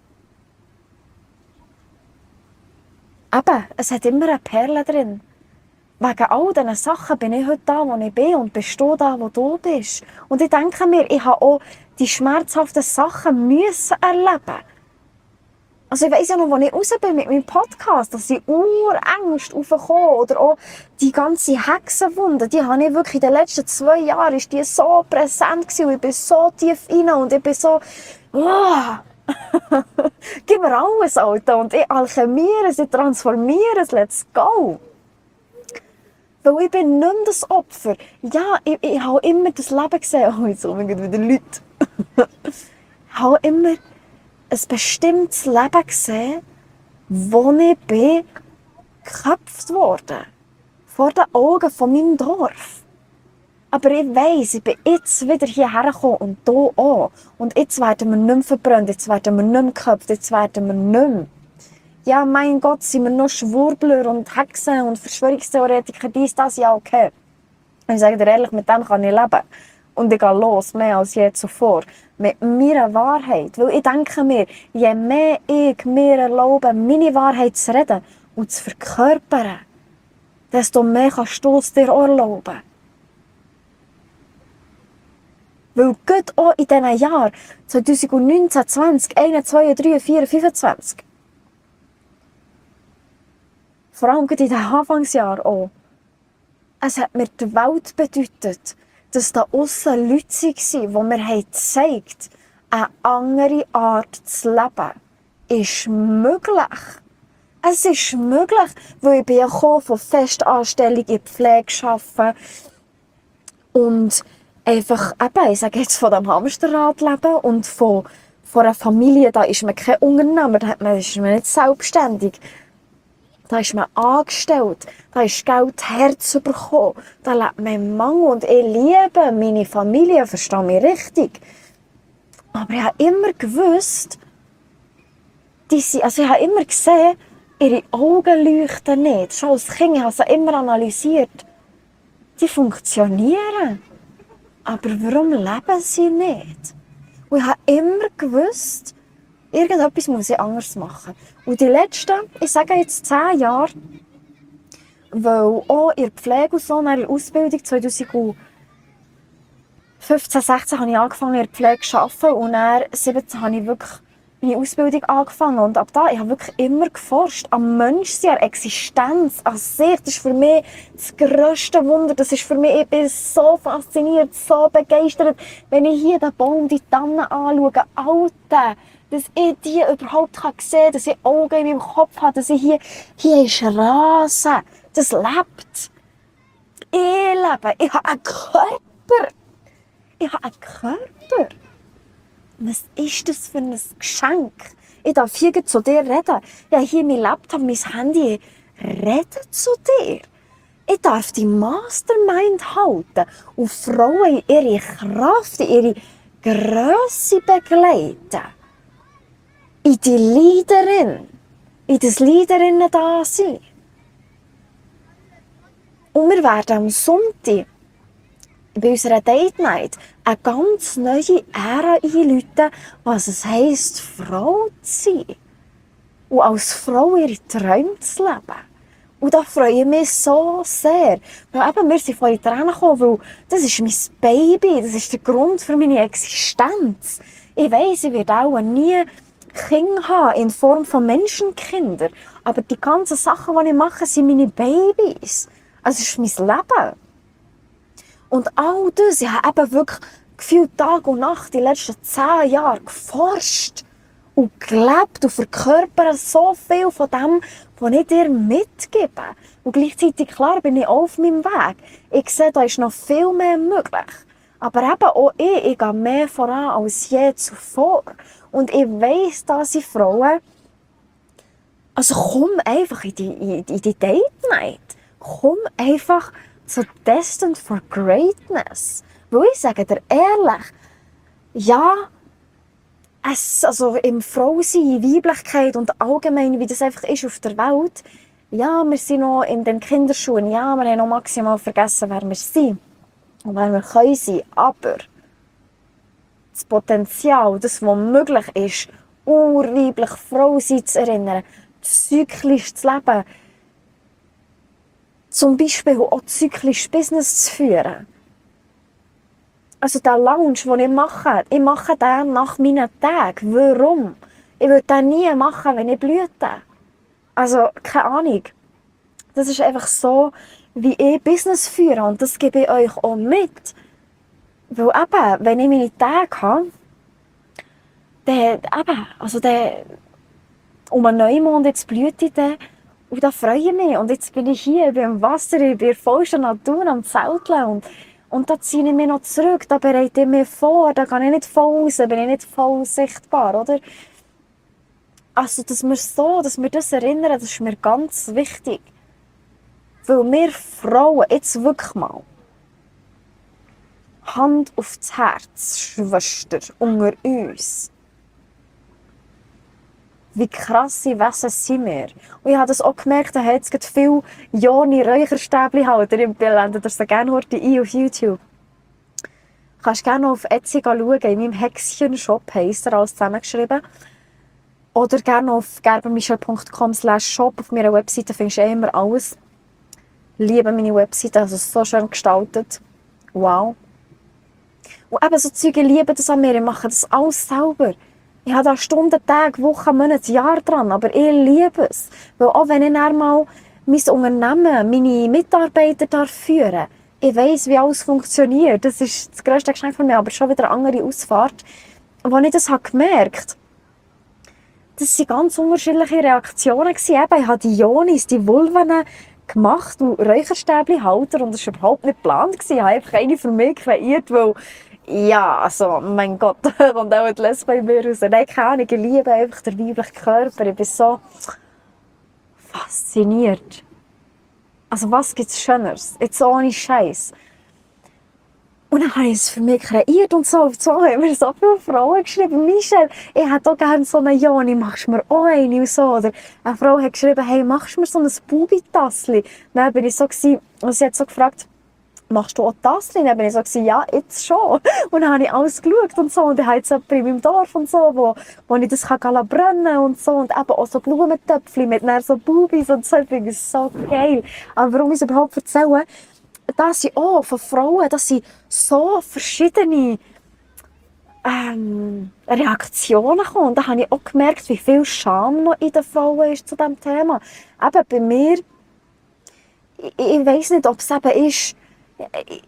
Speaker 1: Eben, es hat immer eine Perle drin. Wegen all diesen Sachen bin ich heute da, wo ich bin und bist du da, wo du bist. Und ich denke mir, ich habe auch die schmerzhaften Sachen müssen erleben. Also ich weiss ja noch, als ich raus bin mit meinem Podcast, dass ich Urängste aufgekommen oder auch die ganze Hexenwunde, die habe ich wirklich in den letzten zwei Jahren, ist die so präsent gewesen und ich bin so tief rein und ich bin so, oh, gib mir alles, Alter, und ich alchemiere es, ich transformiere es, let's go. Weil ich bin nicht mehr das Opfer. Ja, ich, ich habe immer das Leben gesehen. Oh, jetzt kommen wieder Leute. Ich habe immer ein bestimmtes Leben gesehen, wo ich bin geköpft wurde. Vor den Augen von meinem Dorf. Aber ich weiss, ich bin jetzt wieder hierher gekommen und du auch. Und jetzt werden wir nicht mehr verbrannt, jetzt werden wir nicht mehr geköpft, jetzt werden wir nicht mehr. ja, mein Gott, sind wir noch Schwurbler und Hexen und Verschwörungstheoretiker, dies, das, ja, okay. Und ich sage dir ehrlich, mit dem kann ich leben. Und ich gehe los, mehr als je zuvor. Mit meiner Wahrheit. Weil ich denke mir, je mehr ich mir erlaube, meine Wahrheit zu reden und zu verkörpern, desto mehr kannst du es dir auch erlauben. Weil gerade auch in diesen Jahren, zwanzig neunzehn, zwanzig, einundzwanzig, zweiunddreißig, vierundzwanzig, fünfundzwanzig, vor allem gerade in den Anfangsjahren auch, es hat mir die Welt bedeutet, dass da aussen Leute waren, die mir gezeigt haben, eine andere Art zu leben ist möglich. Es ist möglich, weil ich bin ja von Festanstellung in Pflege arbeiten und einfach, eben, ich sage jetzt von dem Hamsterrad leben und von, von einer Familie, da ist man kein Unternehmer, da man, ist man nicht selbstständig. Da ist man angestellt, da ist Geld herzubekommen, da lebt man im Mangel und ich liebe meine Familie, verstehe mich richtig. Aber ich habe immer gewusst, die sind, also ich habe immer gesehen, ihre Augen leuchten nicht. Schon als Kind, ich habe sie immer analysiert. Die funktionieren, aber warum leben sie nicht? Und ich habe immer gewusst, irgendetwas muss ich anders machen. Und die letzten, ich sage jetzt zehn Jahre, weil auch in der Pflege und so, in der Ausbildung zwanzig fünfzehn, sechzehn habe ich angefangen in der Pflege zu arbeiten und dann siebzehn habe ich wirklich meine Ausbildung angefangen. Und ab da, ich habe wirklich immer geforscht am Menschsein, an Existenz, an sich. Das ist für mich das grösste Wunder. Das ist für mich, ich bin so fasziniert, so begeistert, wenn ich hier den Baum, die Tannen anschaue. Alter, dass ich die überhaupt sehen kann, dass ich Augen in meinem Kopf habe, dass ich hier, hier ist Rasen. Das lebt. Ich lebe. Ich habe einen Körper. Ich habe einen Körper. Was ist das für ein Geschenk? Ich darf hier zu dir reden. Ja, hier mein Laptop, mein Handy. Reden zu dir. Ich darf die Mastermind halten und Frauen in ihre Kraft, in ihre Grösse begleiten. In die Leaderin. In das Leaderinnen-Dasein. Und wir werden am Sonntag bei unserer Date Night eine ganz neue Ära einläuten, was es heisst, Frau zu sein. Und als Frau ihre Träume zu leben. Und da freue ich mich so sehr. Weil eben, wir sind von den Tränen gekommen, weil das ist mein Baby, das ist der Grund für meine Existenz. Ich weiss, ich werde auch nie Kinder haben in Form von Menschenkindern. Aber die ganzen Sachen, die ich mache, sind meine Babys. Also es ist mein Leben. Und all das, ich habe eben wirklich gefühlt Tag und Nacht die letzten zehn Jahre geforscht und gelebt und verkörpert so viel von dem, was ich dir mitgebe. Und gleichzeitig, klar, bin ich auf meinem Weg. Ich sehe, da ist noch viel mehr möglich. Aber eben auch ich, ich gehe mehr voran als je zuvor. Und ich weiss, dass ich Frauen, also komm einfach in die, in die Date Night. Komm einfach zu Destined for Greatness. Weil ich sage dir ehrlich, ja, es, also im Frausein, Weiblichkeit und allgemein, wie das einfach ist auf der Welt, ja, wir sind noch in den Kinderschuhen, ja, wir haben noch maximal vergessen, wer wir sind und wer wir können sein, aber das Potenzial, das, was möglich ist, urweiblich Frau sein zu erinnern, zyklisch zu leben, zum Beispiel auch zyklisch Business zu führen. Also der Lounge, den ich mache, ich mache den nach meinen Tagen. Warum? Ich würde den nie machen, wenn ich blüte. Also, keine Ahnung. Das ist einfach so, wie ich Business führe. Und das gebe ich euch auch mit. Weil eben, wenn ich meine Tage habe, dann, eben, also dann, um einen Neumond jetzt blüte dann, und da freue ich mich. Und jetzt bin ich hier, ich bin im Wasser, ich bin in der vollsten Natur am Zelteln. Und, und da ziehe ich mich noch zurück, da bereite ich mich vor, da gehe ich nicht voll raus, bin ich nicht voll sichtbar, oder? Also, dass wir so, dass wir das erinnern, das ist mir ganz wichtig. Weil wir Frauen, jetzt wirklich mal, Hand aufs Herz, Schwester, unter uns. wie krasse Wesen sind wir. Und ich habe das auch gemerkt, da hat es viele Joni-Räucherstäbli-Halter. Ich blende das so gerne heute ein auf YouTube. Du kannst gerne auf Etsy schauen, in meinem Häkschen-Shop heisst er, alles zusammengeschrieben. Oder gerne auf gerbermichel punkt com slash shop. Auf meiner Webseite findest du eh immer alles. Ich liebe meine Webseite, also so schön gestaltet. Wow. Und eben so Zeug, ich liebe das an mir, ich mache das alles selber. Ich habe da Stunden, Tage, Wochen, Monate, Jahre dran, aber ich liebe es. Weil auch wenn ich dann mal mein Unternehmen, meine Mitarbeiter darf führen, ich weiss, wie alles funktioniert. Das ist das grösste Geschenk von mir, aber schon wieder eine andere Ausfahrt. Und als ich das habe gemerkt habe, das waren ganz unterschiedliche Reaktionen. Ich habe die Ionis, die Vulven gemacht und Räucherstäbli-Halter und das war überhaupt nicht geplant. Ich habe einfach eine für mich kreiert, weil, ja, also, mein Gott, da kommt auch die Lesbe bei mir raus. Nein, keine Ahnung, ich liebe einfach den weiblichen Körper. Ich bin so fasziniert. Also, was gibt es Schöneres? Jetzt ohne Scheiß. Und dann habe ich es für mich kreiert und so. Und so haben mir so viele Frauen geschrieben. Michelle, ich hätte auch gerne so eine Joni, machst du mir auch eine? Und so. Oder eine Frau hat geschrieben, hey, machst du mir so ein Bubi-Tassli? Dann bin ich so gewesen, und sie hat so gefragt, machst du auch Tassli? Dann bin ich so gewesen, ja, jetzt schon. Und dann habe ich alles geschaut und so. Und dann habe ich jemanden in meinem Dorf und so, wo, wo ich das kann brennen kann und so. Und eben auch so Blumentöpfchen mit so Bubis und so. Ich finde es so geil. Aber warum ich es überhaupt erzähle? Das sind auch von Frauen, das sind so verschiedene ähm, Reaktionen gekommen. Und da habe ich auch gemerkt, wie viel Scham noch in den Frauen ist zu diesem Thema. Eben bei mir, ich, ich weiss nicht, ob es eben ist, ich,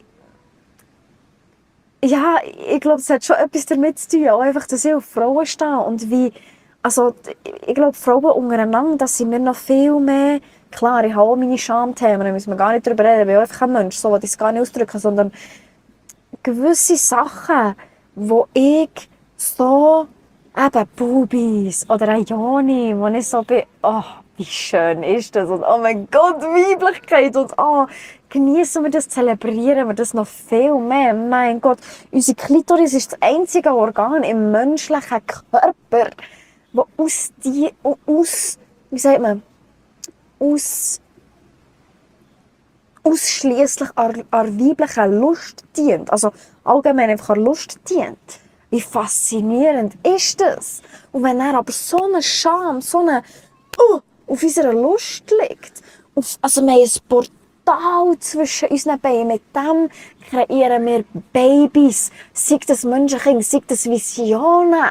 Speaker 1: ja, ich glaube, es hat schon etwas damit zu tun, auch einfach, dass ich auf Frauen stehe und wie, also ich glaube, Frauen untereinander, das sind wir noch viel mehr. Klar, ich habe auch meine Schamthemen, da müssen wir gar nicht drüber reden, ich bin einfach ein Mensch, so will ich es gar nicht ausdrücken, sondern gewisse Sachen, wo ich so, eben Bubis oder ein Joni, wo ich so bin, oh, wie schön ist das und oh mein Gott, Weiblichkeit und oh, genießen wir das, zelebrieren wir das noch viel mehr, mein Gott, unsere Klitoris ist das einzige Organ im menschlichen Körper, das aus, die, aus, wie sagt man, aus, ausschliesslich an, an weiblicher Lust dient. Also allgemein einfach an Lust dient. Wie faszinierend ist das? Und wenn er aber so eine Scham, so eine uh, auf unserer Lust liegt, auf, also wir haben ein Portal zwischen unseren Beinen, mit dem kreieren wir Babys, sei das Menschenkind, sei das Visionen.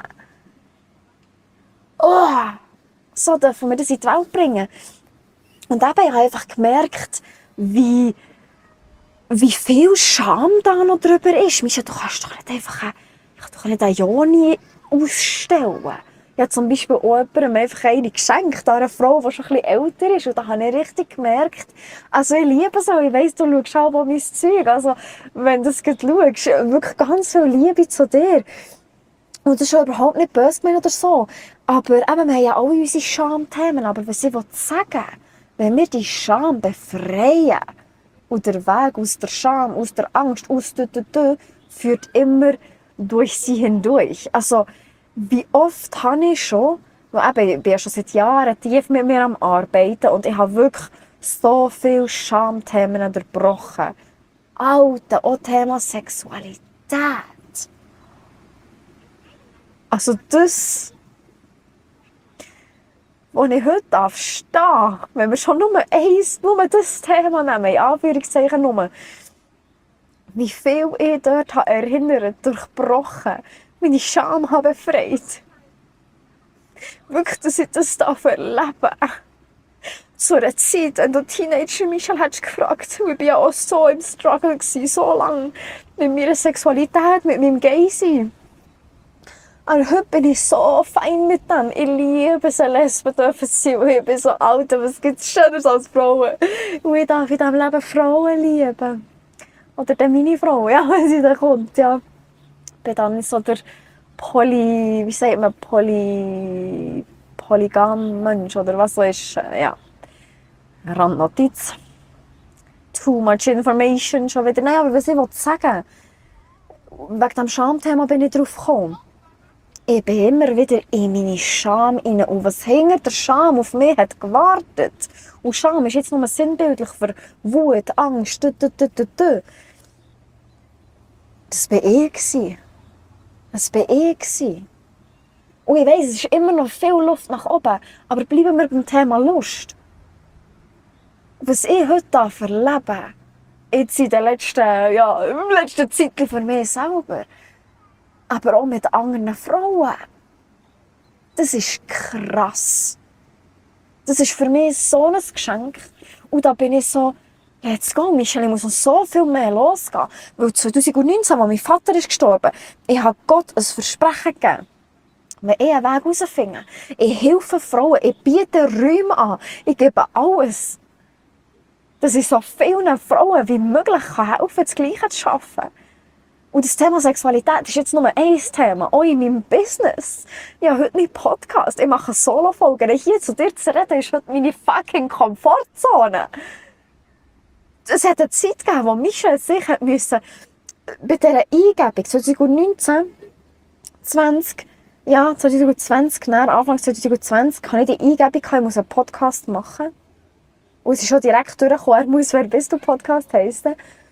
Speaker 1: Oh, so dürfen wir das in die Welt bringen. Und eben, ich habe einfach gemerkt, wie, wie viel Scham da noch drüber ist. Mischa, du kannst doch nicht einfach eine, ich kann doch nicht eine Joni ausstellen. Ich habe zum Beispiel auch jemandem einfach eine geschenkt, an eine Frau, die schon ein bisschen älter ist. Und da habe ich richtig gemerkt, also ich liebe es auch. Ich weiss, du schaust auch mein Zeug. Also, wenn du es schaust, wirklich ganz viel Liebe zu dir. Und das ist schon überhaupt nicht böse gemeint oder so. Aber eben, wir haben ja alle unsere Schamthemen. Aber was ich sagen will, wenn wir die Scham befreien und der Weg aus der Scham, aus der Angst, aus der Tü, führt immer durch sie hindurch. Also, wie oft habe ich schon, weil eben, ich bin ja schon seit Jahren tief mit mir am Arbeiten und ich habe wirklich so viele Schamthemen durchbrochen. Alter, auch Thema Sexualität. Also das, wo ich heute darf stehen, wenn wir schon nur eins, nur das Thema nehmen, in Anführungszeichen nur, wie viel ich dort habe erinnert, durchbrochen, meine Scham habe befreit. Wirklich, dass ich das darf erleben. Zu einer Zeit, wenn du Teenager Michelle hättest gefragt, ich war ja auch so im Struggle, so lange mit meiner Sexualität, mit meinem Gay-Sein. Aber heute bin ich so fein mit dem. Ich liebe es, eine Lesbe dürfen sein. Und ich bin so alt, was gibt es Schöneres als Frauen? Und ich darf in diesem Leben Frauen lieben. Oder dann meine Frau, ja, wenn sie dann kommt. Ja. Ich bin dann so der Poly... wie sagt man? Poly... polygam Mensch oder was so ist. Ja. Randnotiz. Too much information schon wieder. Nein, aber was ich sagen wollte, wegen dem Schamthema bin ich drauf gekommen. ich bin immer wieder in meine Scham rein. Und was hinter der Scham auf mich hat gewartet. Und Scham ist jetzt nur sinnbildlich für Wut, Angst, dü, dü, dü, dü, dü. Das war ich. Das war ich. Und ich weiss, es ist immer noch viel Luft nach oben. Aber bleiben wir beim Thema Lust. Was ich heute erlebe, jetzt in der letzten, ja, im letzten Zeit für mich selber, aber auch mit anderen Frauen, das ist krass. Das ist für mich so ein Geschenk. Und da bin ich so, let's go, Michelle, ich muss noch so viel mehr losgehen. Weil zwanzig neunzehn, als mein Vater ist gestorben, ich habe Gott ein Versprechen gegeben. Wenn ich einen Weg herausfinde, ich helfe Frauen, ich biete Räume an, ich gebe alles. Dass ich so vielen Frauen wie möglich helfen kann, das Gleiche zu schaffen. Und das Thema Sexualität ist jetzt nur ein Thema, auch in meinem Business. Ich habe heute meinen Podcast, ich mache Solo-Folgen. Hier zu dir zu reden, ist heute meine fucking Komfortzone. Es hat eine Zeit gegeben, wo Michelle sich hat müssen, bei dieser Eingebung zwanzig neunzehn, zwanzig, ja, zwanzig zwanzig, nein, Anfang zwanzig zwanzig, hatte ich die Eingebung, ich muss einen Podcast machen. Und es ist schon direkt durchgekommen, er muss «Wer bist du?» Podcast heissen.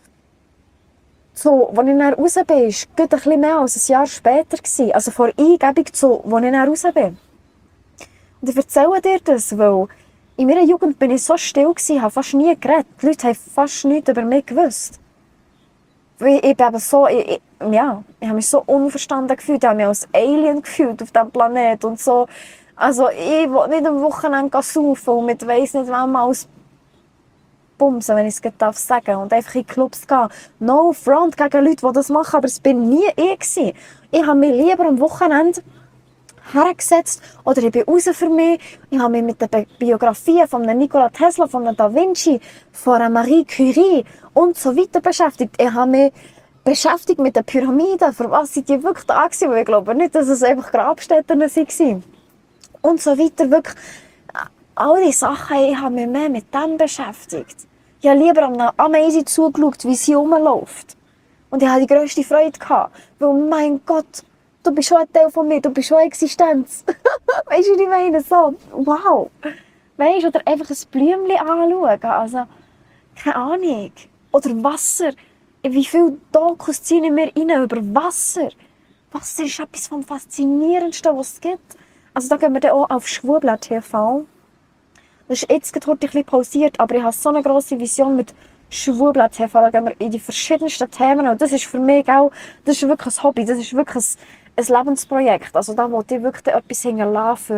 Speaker 1: So, als ich dann raus bin, war es ein bisschen mehr als ein Jahr später. Also vor Eingebung zu, als ich dann raus bin. Und ich erzähle dir das, weil in meiner Jugend bin ich so still gewesen, habe fast nie geredet. Die Leute haben fast nichts über mich gewusst. Weil ich bin eben so, ich, ich, ja, ich habe mich so unverstanden gefühlt, ich habe mich als Alien gefühlt auf diesem Planeten und so. Also ich will nicht am Wochenende saufen und mit weiss nicht wem alles bumsen, wenn ich es darf sagen, und einfach in Clubs gehen. No front gegen Leute, die das machen, aber es bin nie ich gewesen. Ich habe mich lieber am Wochenende hergesetzt oder ich bin raus für mich. Ich habe mich mit den Biografien von Nikola Tesla, von Da Vinci, von Marie Curie und so weiter beschäftigt. Ich habe mich beschäftigt mit den Pyramiden, für was sind die wirklich da gewesen, weil ich glaube nicht, dass es einfach Grabstätten waren. Und so weiter, wirklich. All diese Sachen, ich habe mich mehr mit dem beschäftigt. Ich habe lieber an einer Ameise zugeschaut, wie sie rumläuft. Und ich hatte die grösste Freude gehabt, weil, mein Gott, du bist schon ein Teil von mir, du bist schon Existenz. Weißt du, was ich meine? So, wow. Weißt du, oder einfach ein Blümchen anschauen. Also, keine Ahnung. Oder Wasser. Wie viele Dokus ziehen wir rein über Wasser? Wasser ist etwas vom Faszinierendsten, was es gibt. Also da gehen wir dann auch auf Schwurbler T V. Das ist jetzt gerade ein bisschen pausiert, aber ich habe so eine grosse Vision mit Schwurbler T V. Da gehen wir in die verschiedensten Themen. Und das ist für mich auch, das ist wirklich ein Hobby, das ist wirklich ein, ein Lebensprojekt. Also da wollte ich wirklich etwas hinterlassen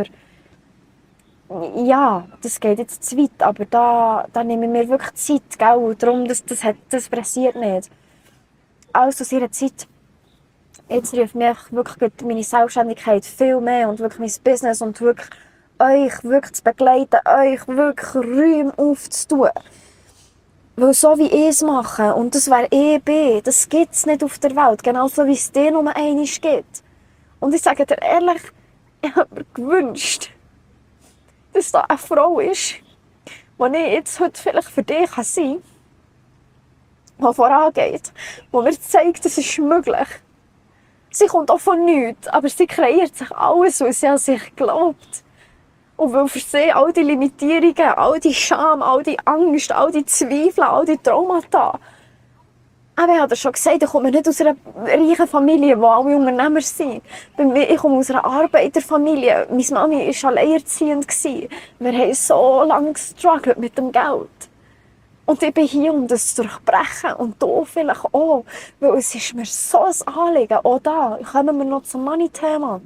Speaker 1: für, ja, das geht jetzt zu weit, aber da, da nehme ich mir wirklich Zeit, gell? Und darum, das, das, hat, das pressiert nicht. Alles aus ihrer Zeit. Jetzt ruft mich wirklich meine Selbstständigkeit viel mehr und wirklich mein Business und wirklich euch wirklich zu begleiten, euch wirklich Räume aufzutun. Weil so wie ich es mache, und das wäre ich bin, das gibt es nicht auf der Welt, genauso wie es dir nur einmal gibt. Und ich sage dir ehrlich, ich habe mir gewünscht, dass da eine Frau ist, die ich jetzt heute vielleicht für dich sein kann, die vorangeht, die mir zeigt, es ist möglich. Sie kommt auch von nichts, aber sie kreiert sich alles, weil sie an sich glaubt. Und weil für sie all die Limitierungen, all die Scham, all die Angst, all die Zweifel, all die Traumata. Aber ich habe schon gesagt, ich komme nicht aus einer reichen Familie, wo alle Unternehmer sind. Ich komme aus einer Arbeiterfamilie. Meine Mami war alleinerziehend. Wir haben so lange gestruggelt mit dem Geld. Und ich bin hier, um das zu durchbrechen. Und du vielleicht auch. Weil es ist mir so ein Anliegen. Auch da kommen wir noch zum Money-Thema.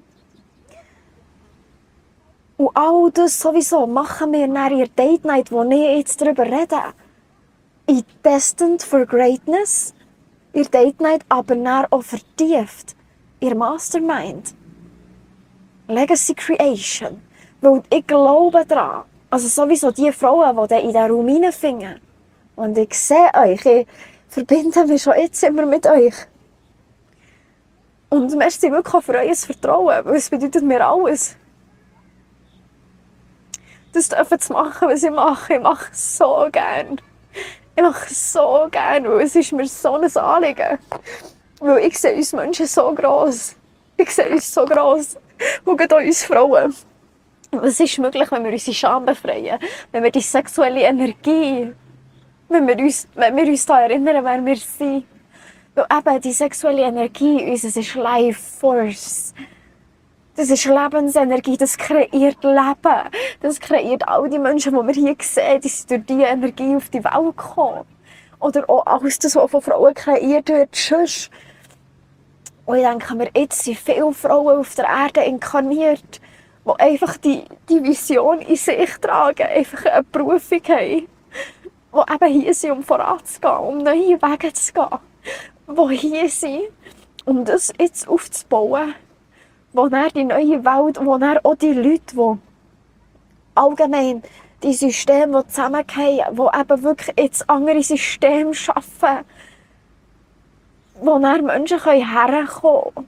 Speaker 1: Und all das sowieso machen wir nach ihrer Date Night, wo ich jetzt darüber rede. In Destined for Greatness, ihr Date Night, aber dann auch vertieft. Ihr Mastermind. Legacy Creation. Weil ich glaube daran. Also sowieso die Frauen, die in diesen Raum hineinfinden. Und ich sehe euch, ich verbinde mich schon jetzt immer mit euch. Und merci wirklich für euer Vertrauen, weil es bedeutet mir alles. Das dürfen zu machen, was ich mache. Ich mache es so gerne. Ich mache es so gerne, weil es ist mir so ein Anliegen. Weil ich sehe uns Menschen so gross. Ich sehe uns so gross. Schaut uns Frauen. Was ist möglich, wenn wir unsere Scham befreien? Wenn wir die sexuelle Energie, wenn wir uns, wenn wir uns daran erinnern, wer wir sind. Weil eben die sexuelle Energie, unseres ist Life Force. Das ist Lebensenergie, das kreiert Leben. Das kreiert all die Menschen, die wir hier sehen, die sind durch diese Energie auf die Welt gekommen. Oder auch alles das, was von Frauen kreiert wird, sonst. Und ich denke mir, jetzt sind viele Frauen auf der Erde inkarniert, die einfach die, die Vision in sich tragen, einfach eine Berufung haben, die eben hier sind, um voranzugehen, um neue Wege zu gehen, die hier sind, um das jetzt aufzubauen, wo dann die neue Welt, wo dann auch die Leute, die allgemein die Systeme, die zusammengehen, die eben wirklich jetzt andere Systeme schaffen, wo dann Menschen herkommen können.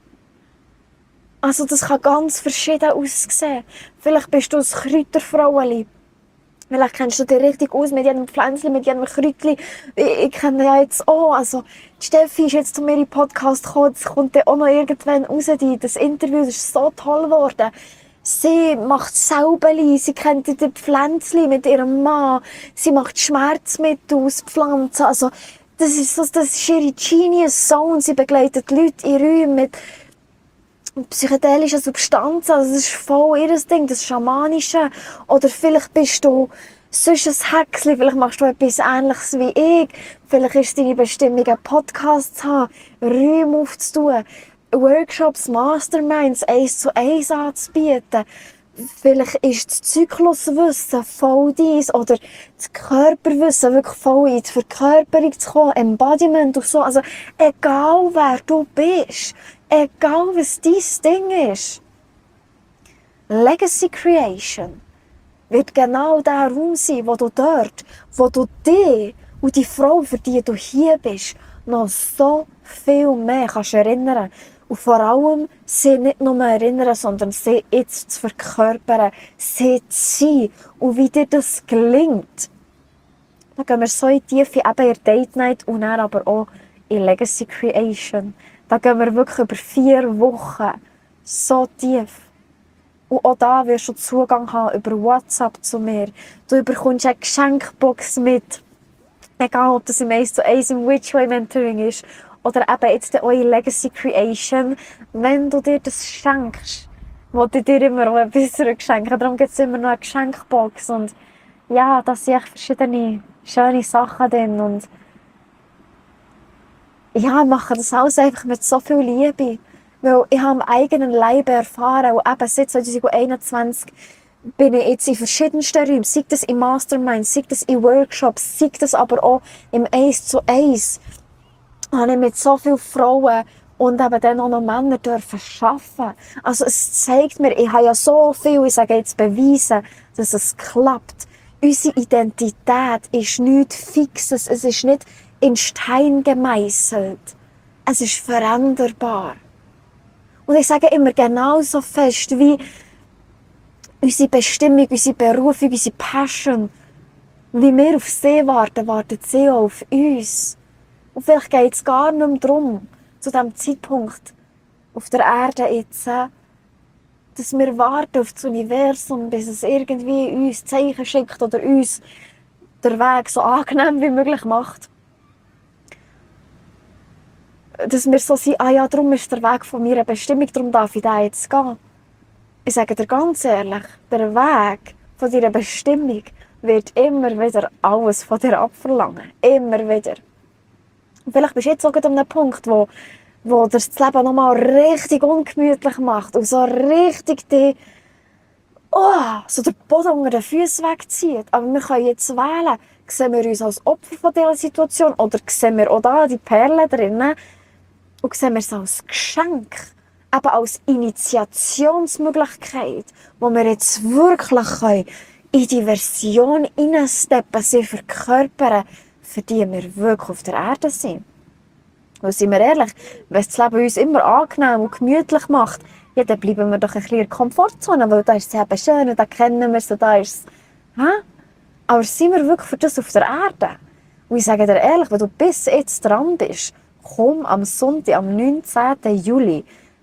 Speaker 1: Also das kann ganz verschieden aussehen. Vielleicht bist du ein Kräuterfraueli. Vielleicht kennst du dich richtig aus mit jedem Pflänzchen, mit jedem Kräutchen. Ich, ich kenne ja jetzt auch. Also die Steffi ist jetzt zu mir in den Podcast gekommen. Es kommt dann auch noch irgendwann raus. Die, das Interview ist so toll geworden. Sie macht Saubeli, sie kennt die Pflänzchen mit ihrem Mann. Sie macht Schmerzmittel aus Pflanzen. Also das ist, so, das ist ihre Genius Zone. Sie begleitet Leute in Räumen mit psychedelischen Substanzen, also das ist voll ihr Ding, das Schamanische. Oder vielleicht bist du sonst ein Häcksli, vielleicht machst du etwas Ähnliches wie ich. Vielleicht ist deine Bestimmung, einen Podcast zu haben, Räume aufzutun, Workshops, Masterminds eins zu eins anzubieten. Vielleicht ist das Zykluswissen voll dies oder das Körperwissen wirklich voll in die Verkörperung zu kommen, Embodiment und so. Also egal wer du bist, egal was dein Ding ist, Legacy Creation wird genau der Raum sein, wo du dort, wo du dich und die Frau, für die du hier bist, noch so viel mehr kannst erinnern. Und vor allem, sie nicht nur erinnern, sondern sie jetzt zu verkörpern, sie zu sein. Und wie dir das gelingt, dann gehen wir so in die Tiefe, eben in Date Night und dann aber auch in Legacy Creation. Da gehen wir wirklich über vier Wochen so tief. Und auch da wirst du Zugang haben über WhatsApp zu mir. Du bekommst eine Geschenkbox mit. Egal, ob das im eins zu eins im Witchway Mentoring ist oder eben jetzt eure Legacy Creation. Wenn du dir das schenkst, wollte ich dir immer auch etwas zurückschenken. Darum gibt es immer noch eine Geschenkbox. Und ja, da sind echt verschiedene schöne Sachen drin. Und ja, ich mache das alles einfach mit so viel Liebe. Weil ich habe am eigenen Leib erfahren, und eben seit zwanzig einundzwanzig bin ich jetzt in verschiedensten Räumen, sei das in Masterminds, sei das in Workshops, sei das aber auch im eins zu eins, habe ich mit so vielen Frauen und eben dann auch noch Männer dürfen arbeiten. Also es zeigt mir, ich habe ja so viel, ich sage jetzt beweisen, dass es klappt. Unsere Identität ist nichts Fixes, es ist nicht in Stein gemeißelt. Es ist veränderbar. Und ich sage immer genauso fest wie unsere Bestimmung, unsere Berufung, unsere Passion. Wie wir auf sie warten, wartet sie auch auf uns. Und vielleicht geht es gar nicht mehr darum, zu diesem Zeitpunkt auf der Erde jetzt, dass wir warten auf das Universum, bis es irgendwie uns Zeichen schickt oder uns den Weg so angenehm wie möglich macht. Dass wir so sind, ah ja, darum ist der Weg von meiner Bestimmung, darum darf ich da jetzt gehen. Ich sage dir ganz ehrlich, der Weg von deiner Bestimmung wird immer wieder alles von dir abverlangen. Immer wieder. Und vielleicht bist du jetzt auch an einem Punkt, wo, wo dir das Leben nochmal richtig ungemütlich macht und so richtig die, oh, so den Boden unter den Füßen wegzieht. Aber wir können jetzt wählen, sehen wir uns als Opfer von dieser Situation oder sehen wir auch da die Perlen drinnen und sehen wir es als Geschenk, eben als Initiationsmöglichkeit, wo wir jetzt wirklich können in die Version hineinsteppen, sie verkörpern, für die wir wirklich auf der Erde sind. Weil, sind wir ehrlich, wenn das Leben uns immer angenehm und gemütlich macht, ja, dann bleiben wir doch ein bisschen in der Komfortzone, weil da ist es eben schön und da kennen wir es, da ist es. Hä? Aber sind wir wirklich für das auf der Erde? Und ich sage dir ehrlich, wenn du bis jetzt dran bist, komm am Sonntag, am neunzehnten Juli,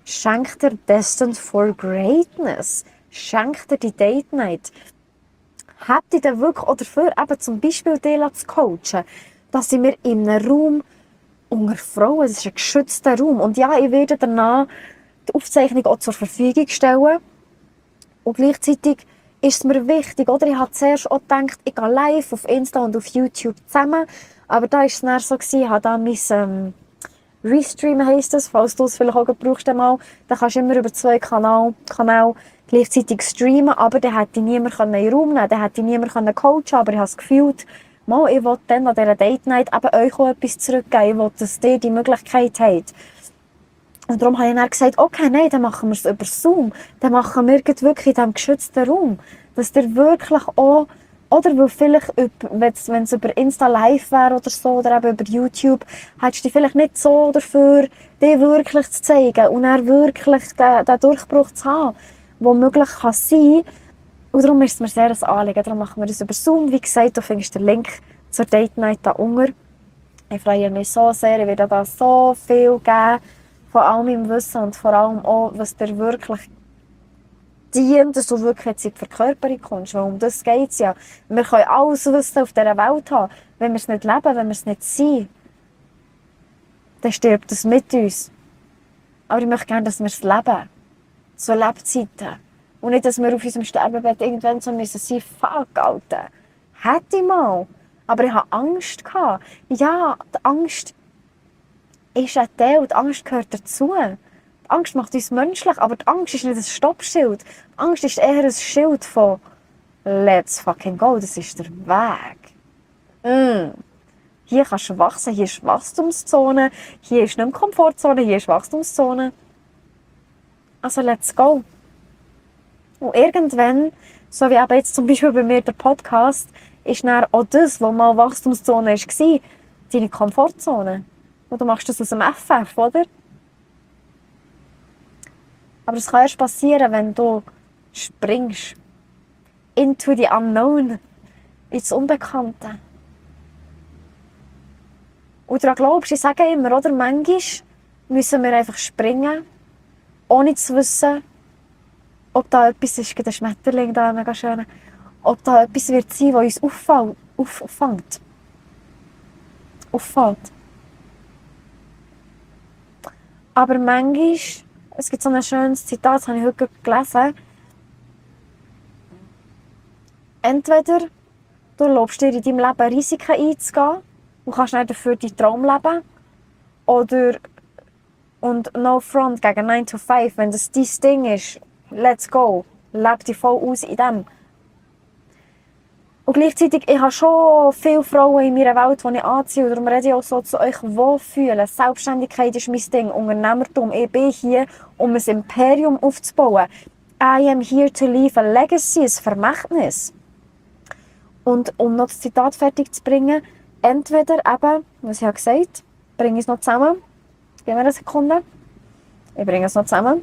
Speaker 1: Schenk dir Destined for Greatness. Schenk dir die Date Night. Hab dich dann wirklich auch dafür, eben zum Beispiel die zu coachen, dass sie mir in einem Raum unter Frauen, es ist ein geschützter Raum. Und ja, ich werde danach die Aufzeichnung auch zur Verfügung stellen. Und gleichzeitig ist es mir wichtig, oder? Ich habe zuerst auch gedacht, ich gehe live auf Insta und auf YouTube zusammen. Aber da war es dann so, ich habe da mein ähm, Restream heisst das, falls du es vielleicht auch brauchst einmal. Dann kannst du immer über zwei Kanäle, Kanäle gleichzeitig streamen, aber dann hätte niemand in den Raum nehmen können, dann hätte niemand coachen, aber ich habe es gefühlt, mal, ich will dann an dieser Date Night eben euch auch etwas zurückgeben, ich will, dass ihr die Möglichkeit habt. Und darum habe ich dann gesagt, okay, nein, dann machen wir es über Zoom, dann machen wir es wirklich in diesem geschützten Raum, dass ihr wirklich auch, oder weil vielleicht, wenn es über Insta Live wäre oder so, oder eben über YouTube, hättest du dich vielleicht nicht so dafür, dich wirklich zu zeigen und dann wirklich den, den Durchbruch zu haben, der möglich kann sein. Und darum ist es mir sehr ein Anliegen. Darum machen wir das über Zoom. Wie gesagt, du findest den Link zur Date Night da unten. Ich freue mich so sehr. Ich werde da so viel geben von all meinem Wissen und vor allem auch, was dir wirklich dient, dass du wirklich jetzt in die Verkörperung kommst. Weil um das geht es ja. Wir können alles Wissen auf dieser Welt haben. Wenn wir es nicht leben, wenn wir es nicht sind, dann stirbt es mit uns. Aber ich möchte gerne, dass wir es leben. So Lebzeiten. Und nicht, dass wir auf unserem Sterbebett irgendwann so müssen sein, fuck, Alter. Hätte ich mal. Aber ich hatte Angst. Ja, die Angst ist ein Teil, die Angst gehört dazu. Die Angst macht uns menschlich, aber die Angst ist nicht ein Stoppschild. Die Angst ist eher ein Schild von let's fucking go, das ist der Weg. Mm. Hier kannst du wachsen, hier ist Wachstumszone, hier ist nicht mehr Komfortzone, hier ist Wachstumszone. Also let's go. Und irgendwann, so wie eben jetzt zum Beispiel bei mir der Podcast, ist dann auch das, was mal Wachstumszone war, deine Komfortzone. Und du machst das aus dem F F, oder? Aber das kann erst passieren, wenn du springst. Into the unknown. Ins Unbekannte. Und daran glaubst, ich sage immer, oder? Manchmal müssen wir einfach springen, ohne zu wissen, ob da etwas ist, der Schmetterling da, mega schön, ob da etwas wird sein, das uns auffällt, auffängt. Auffällt. Aber manchmal, es gibt so ein schönes Zitat, das habe ich heute gelesen, entweder du erlaubst dir in deinem Leben Risiken einzugehen und kannst nicht dafür deinen Traum leben, oder und no front gegen nine to five, wenn das dein Ding ist, let's go, lebe dich voll aus in dem. Und gleichzeitig, ich habe schon viele Frauen in meiner Welt, die ich anziehe, und darum rede ich auch so zu euch, wohlfühlen. Selbstständigkeit ist mein Ding, Unternehmertum. Ich bin hier, um ein Imperium aufzubauen. I am here to leave a legacy, ein Vermächtnis. Und um noch das Zitat fertig zu bringen, entweder eben, was ich habe gesagt, bringe ich es noch zusammen. Gib mir eine Sekunde. Ich bringe es noch zusammen.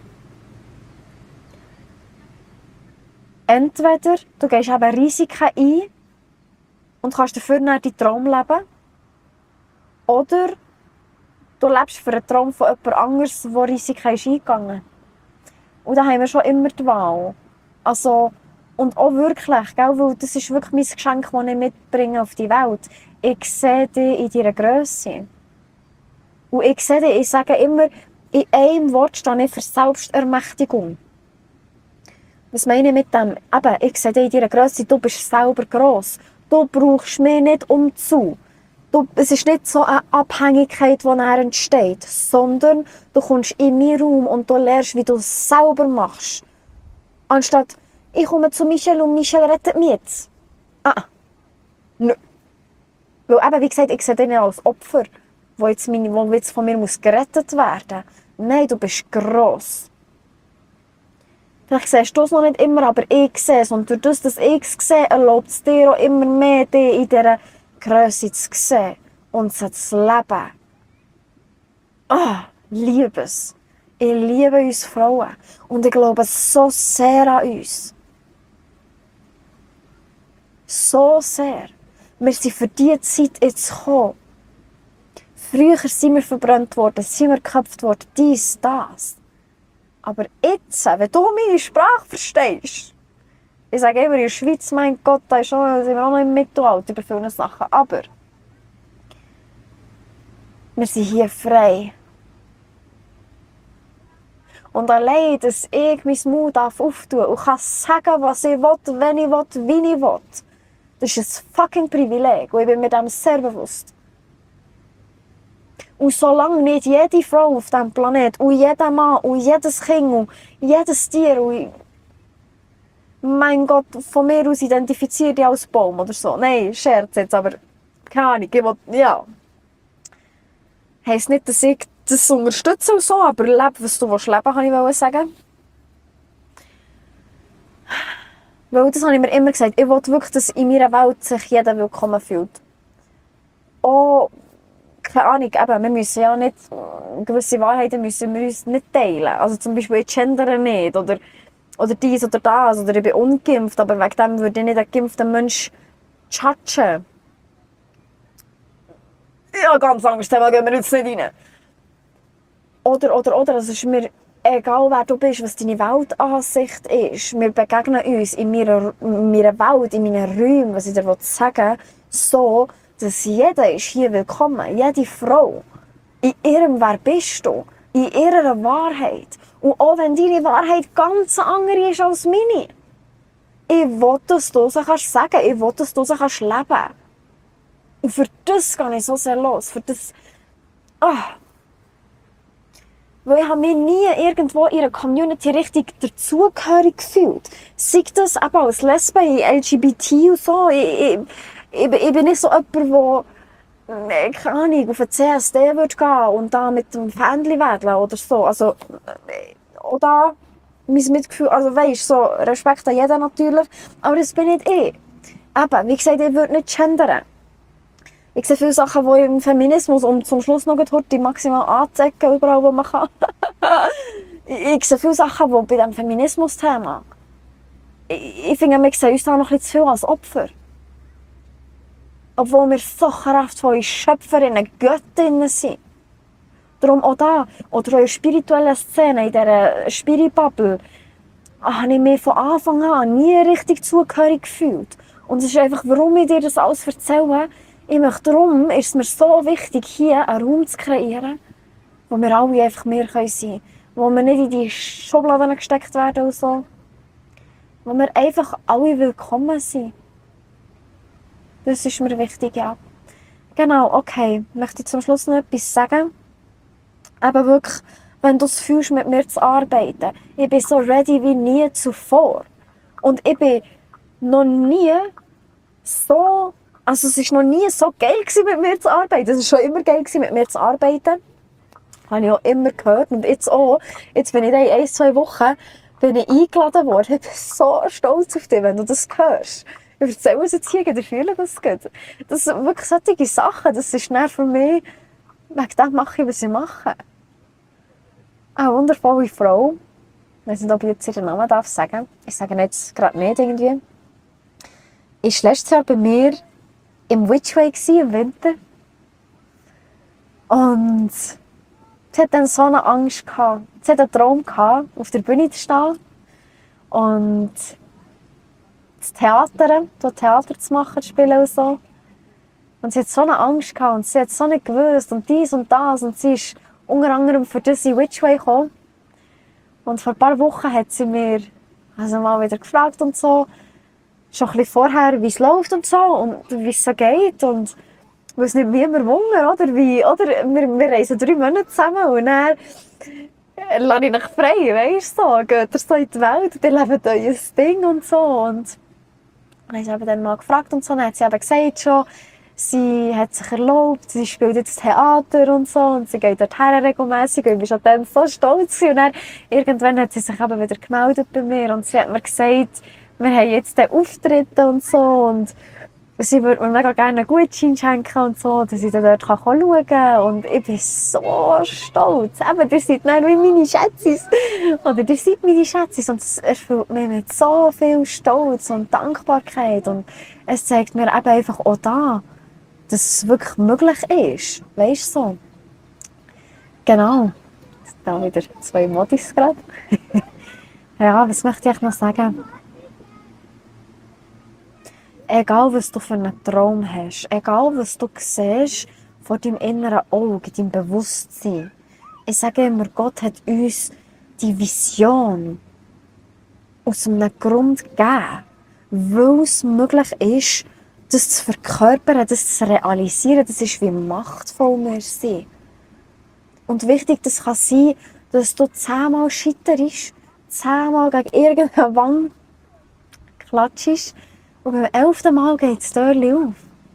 Speaker 1: Entweder du gehst eben Risiken ein und kannst dafür dann deinen Traum leben. Oder du lebst für einen Traum von jemand anderes, der Risiken ist eingegangen. Und da haben wir schon immer die Wahl. Also, und auch wirklich, gell, weil das ist wirklich mein Geschenk, das ich mitbringe auf die Welt. Ich sehe dich in deiner Grösse. Und ich sehe dich, ich sage immer, in einem Wort stehe ich für Selbstermächtigung. Was meine ich mit dem? Eben, ich sehe dich in deiner Grösse, du bist selber gross. Du brauchst mich nicht umzu. Du, es ist nicht so eine Abhängigkeit, die nachher entsteht, sondern du kommst in meinen Raum und du lernst, wie du es selber machst. Anstatt, ich komme zu Michelle und Michelle rettet mich jetzt. Ah, nö. Weil eben, wie gesagt, ich sehe dich nicht als Opfer, wo jetzt, meine, wo jetzt von mir muss gerettet werden muss. Nein, du bist gross. Vielleicht siehst du es noch nicht immer, aber ich sehe es. Und durch das, dass ich es sehe, erlaubt es dir auch immer mehr, dich in dieser Grösse zu sehen und sie zu leben. Ah, liebe es. Ich liebe uns Frauen. Und ich glaube so sehr an uns. So sehr. Wir sind für diese Zeit jetzt gekommen. Früher sind wir verbrannt worden, sind wir geköpft worden, dies, das. Aber jetzt, wenn du meine Sprache verstehst, ich sage immer, in der Schweiz, mein Gott, da ist schon, sind wir auch noch im Mittelalter bei vielen Sachen, aber wir sind hier frei. Und allein, dass ich mein Mund auftun darf und kann sagen, was ich will, wenn ich will, wie ich will, das ist ein fucking Privileg und ich bin mir dem sehr bewusst. Und solange nicht jede Frau auf diesem Planeten und jeder Mann und jedes Kind und jedes Tier und mein Gott, von mir aus identifiziert dich als Baum oder so. Nein, Scherz jetzt, aber keine Ahnung, ich will, ja. Heisst nicht, dass ich das unterstütze und so, aber lebe, was du willst leben, kann ich sagen. Weil das habe ich mir immer gesagt, ich will wirklich, dass in meiner Welt sich jeder willkommen fühlt. Auch, keine Ahnung, eben, wir müssen ja nicht, gewisse Wahrheiten müssen wir uns nicht teilen. Also zum Beispiel, ich gendere nicht, oder Oder dies oder das, oder ich bin ungeimpft, aber wegen dem würde ich nicht einen geimpften Menschen judgen. Ja, ganz anderes Thema, gehen wir jetzt nicht rein. Oder, oder, oder, es ist mir egal, wer du bist, was deine Weltansicht ist. Wir begegnen uns in meiner, in meiner Welt, in meinen Räumen, was ich dir sagen will, so, dass jeder ist hier willkommen, jede Frau. In ihrem Wer bist du, in ihrer Wahrheit. Und auch wenn deine Wahrheit ganz andere ist als meine. Ich will, dass du sie sagen kannst. Ich will, dass du sie kannst leben. Und für das gehe ich so sehr los. Für das... Ah. Weil ich habe mich nie irgendwo in einer Community richtig dazugehörig gefühlt. Sei das eben als Lesbe, L G B T und so. Ich, ich, ich, ich bin nicht so jemand, der, keine Ahnung, auf den C S D würde gehen und da mit dem Fähnchen wedeln oder so. Also, oder mein Mitgefühl, also weisst, so Respekt an jeden natürlich, aber das bin nicht ich. Eben, wie gesagt, ich würde nicht gendern. Ich sehe viele Sachen, die im Feminismus, um zum Schluss noch die maximal anzeigen, überall wo man kann. Ich sehe viele Sachen, die bei diesem Feminismus-Thema, ich, ich finde, wir sehen uns da noch ein bisschen zu viel als Opfer. Obwohl wir so kraftvolle Schöpferinnen, Göttinnen sind. Darum auch da, oder auch in spirituellen Szenen, in dieser Spirit-Bubble, habe ich mich von Anfang an nie richtig zugehörig gefühlt. Und es ist einfach, warum ich dir das alles erzähle, ich möchte, darum ist es mir so wichtig, hier einen Raum zu kreieren, wo wir alle einfach mehr sein können. Wo wir nicht in die Schubladen gesteckt werden und so. Wo wir einfach alle willkommen sind. Das ist mir wichtig, ja. Genau, okay. Ich möchte zum Schluss noch etwas sagen. Eben wirklich, wenn du es fühlst, mit mir zu arbeiten. Ich bin so ready wie nie zuvor. Und ich bin noch nie so... Also es war noch nie so geil, mit mir zu arbeiten. Es war schon immer geil, mit mir zu arbeiten. Das habe ich auch immer gehört. Und jetzt auch. Jetzt bin ich in ein, zwei Wochen bin ich eingeladen worden. Ich bin so stolz auf dich, wenn du das hörst. Ich erzähle es jetzt hier, ich fühle das gut. Das sind wirklich solche Sachen. Das ist dann für mich, wegen dem mache ich, was ich mache. Eine wundervolle Frau. Ich weiß nicht, ob ich jetzt ihren Namen darf sagen. Ich sage jetzt gerade nicht irgendwie. Ich war letztes Jahr bei mir im Witchway im Winter. Und sie hatte dann so eine Angst gehabt. Sie hatte einen Traum gehabt, auf der Bühne zu stehen. Und das Theater, so Theater zu machen, zu spielen und so. Und sie hat so eine Angst gehabt und sie hat so nicht gewusst und dies und das. Und sie ist unter anderem für das in Witchway gekommen. Und vor ein paar Wochen hat sie mir also mal wieder gefragt und so, schon ein bisschen vorher, wie es läuft und so und wie es so geht. Und weil es nicht wie immer wunder, oder? Wie, oder? Wir, wir reisen drei Monate zusammen und dann äh, lasse ich mich frei, weißt du, so. Geht ihr so in die Welt und ihr lebt euer Ding und so. Und dann habe ich dann mal gefragt und so, dann hat sie eben gesagt schon, sie hat sich erlaubt, sie spielt jetzt Theater und so und sie geht dorthin regelmässig und ich war dann so stolz. Und dann irgendwann hat sie sich eben wieder gemeldet bei mir und sie hat mir gesagt, wir haben jetzt den Auftritt und so und sie würde mir mega gerne einen Gutschein schenken und so, dass ich dann dort schauen kann. Und ich bin so stolz. Eben, ihr seid dann wie meine Schätzis. Oder ihr seid meine Schätzis. Und es erfüllt mich mit so viel Stolz und Dankbarkeit. Und es zeigt mir eben einfach auch da, dass es wirklich möglich ist. Weisst du so? Genau. Da wieder zwei Modis gerade. Ja, was möchte ich noch sagen? Egal, was du für einen Traum hast, egal, was du siehst vor deinem inneren Auge, deinem Bewusstsein. Ich sage immer, Gott hat uns die Vision aus einem Grund gegeben, weil es möglich ist, das zu verkörpern, das zu realisieren. Das ist, wie machtvoll wir sind. Und wichtig, das kann sein, dass du zehnmal scheiterst, zehnmal gegen irgendeine Wand klatschst und beim elften Mal geht das Türchen auf.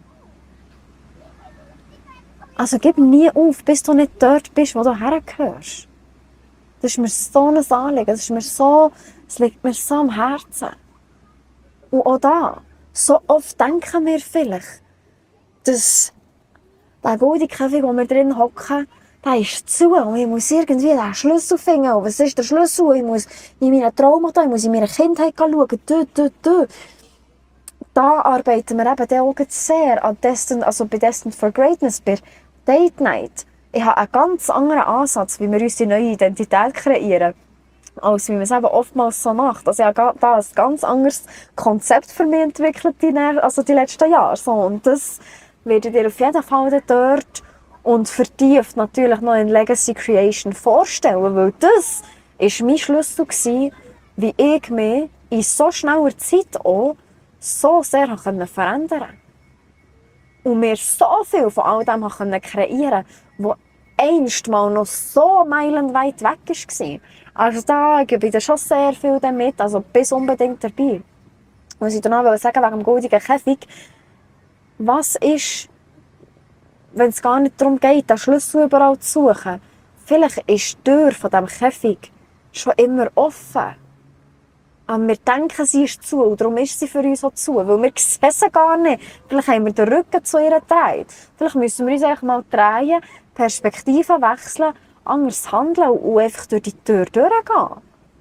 Speaker 1: Also gib nie auf, bis du nicht dort bist, wo du hergehörst. Das ist mir so ein Anliegen, das ist mir so, das liegt mir so am Herzen. Und auch da, so oft denken wir vielleicht, dass der goldige Käfig, wo wir drin hocken, der ist zu und ich muss irgendwie den Schlüssel finden. Und was ist der Schlüssel? Ich muss in meinen Traum da, ich muss in meine Kindheit schauen. Dö, dö, dö. Da arbeiten wir eben auch sehr an Destined, also bei Destined for Greatness, bei Date Night. Ich habe einen ganz anderen Ansatz, wie wir uns die neue Identität kreieren, als wie man es eben oftmals so macht. Also ich habe da ein ganz anderes Konzept für mich entwickelt, die, also die letzten Jahre. So, und das werdet ihr auf jeden Fall dort und vertieft natürlich noch in Legacy Creation vorstellen, weil das war mein Schlüssel gewesen, wie ich mich in so schneller Zeit auch so sehr verändern konnte. Und mir so viel von all dem kreieren konnte, was einst mal noch so meilenweit weg war. Also da gebe ich dir schon sehr viel damit, also bis unbedingt dabei. Was ich danach sagen wegen dem goldigen Käfig, was ist, wenn es gar nicht darum geht, den Schlüssel überall zu suchen? Vielleicht ist die Tür von diesem Käfig schon immer offen. Aber wir denken, sie ist zu und darum ist sie für uns auch zu, weil wir sehen sie gar nicht. Vielleicht haben wir den Rücken zu ihr gedreht. Vielleicht müssen wir uns einfach mal drehen, Perspektiven wechseln, anders handeln und einfach durch die Tür durchgehen.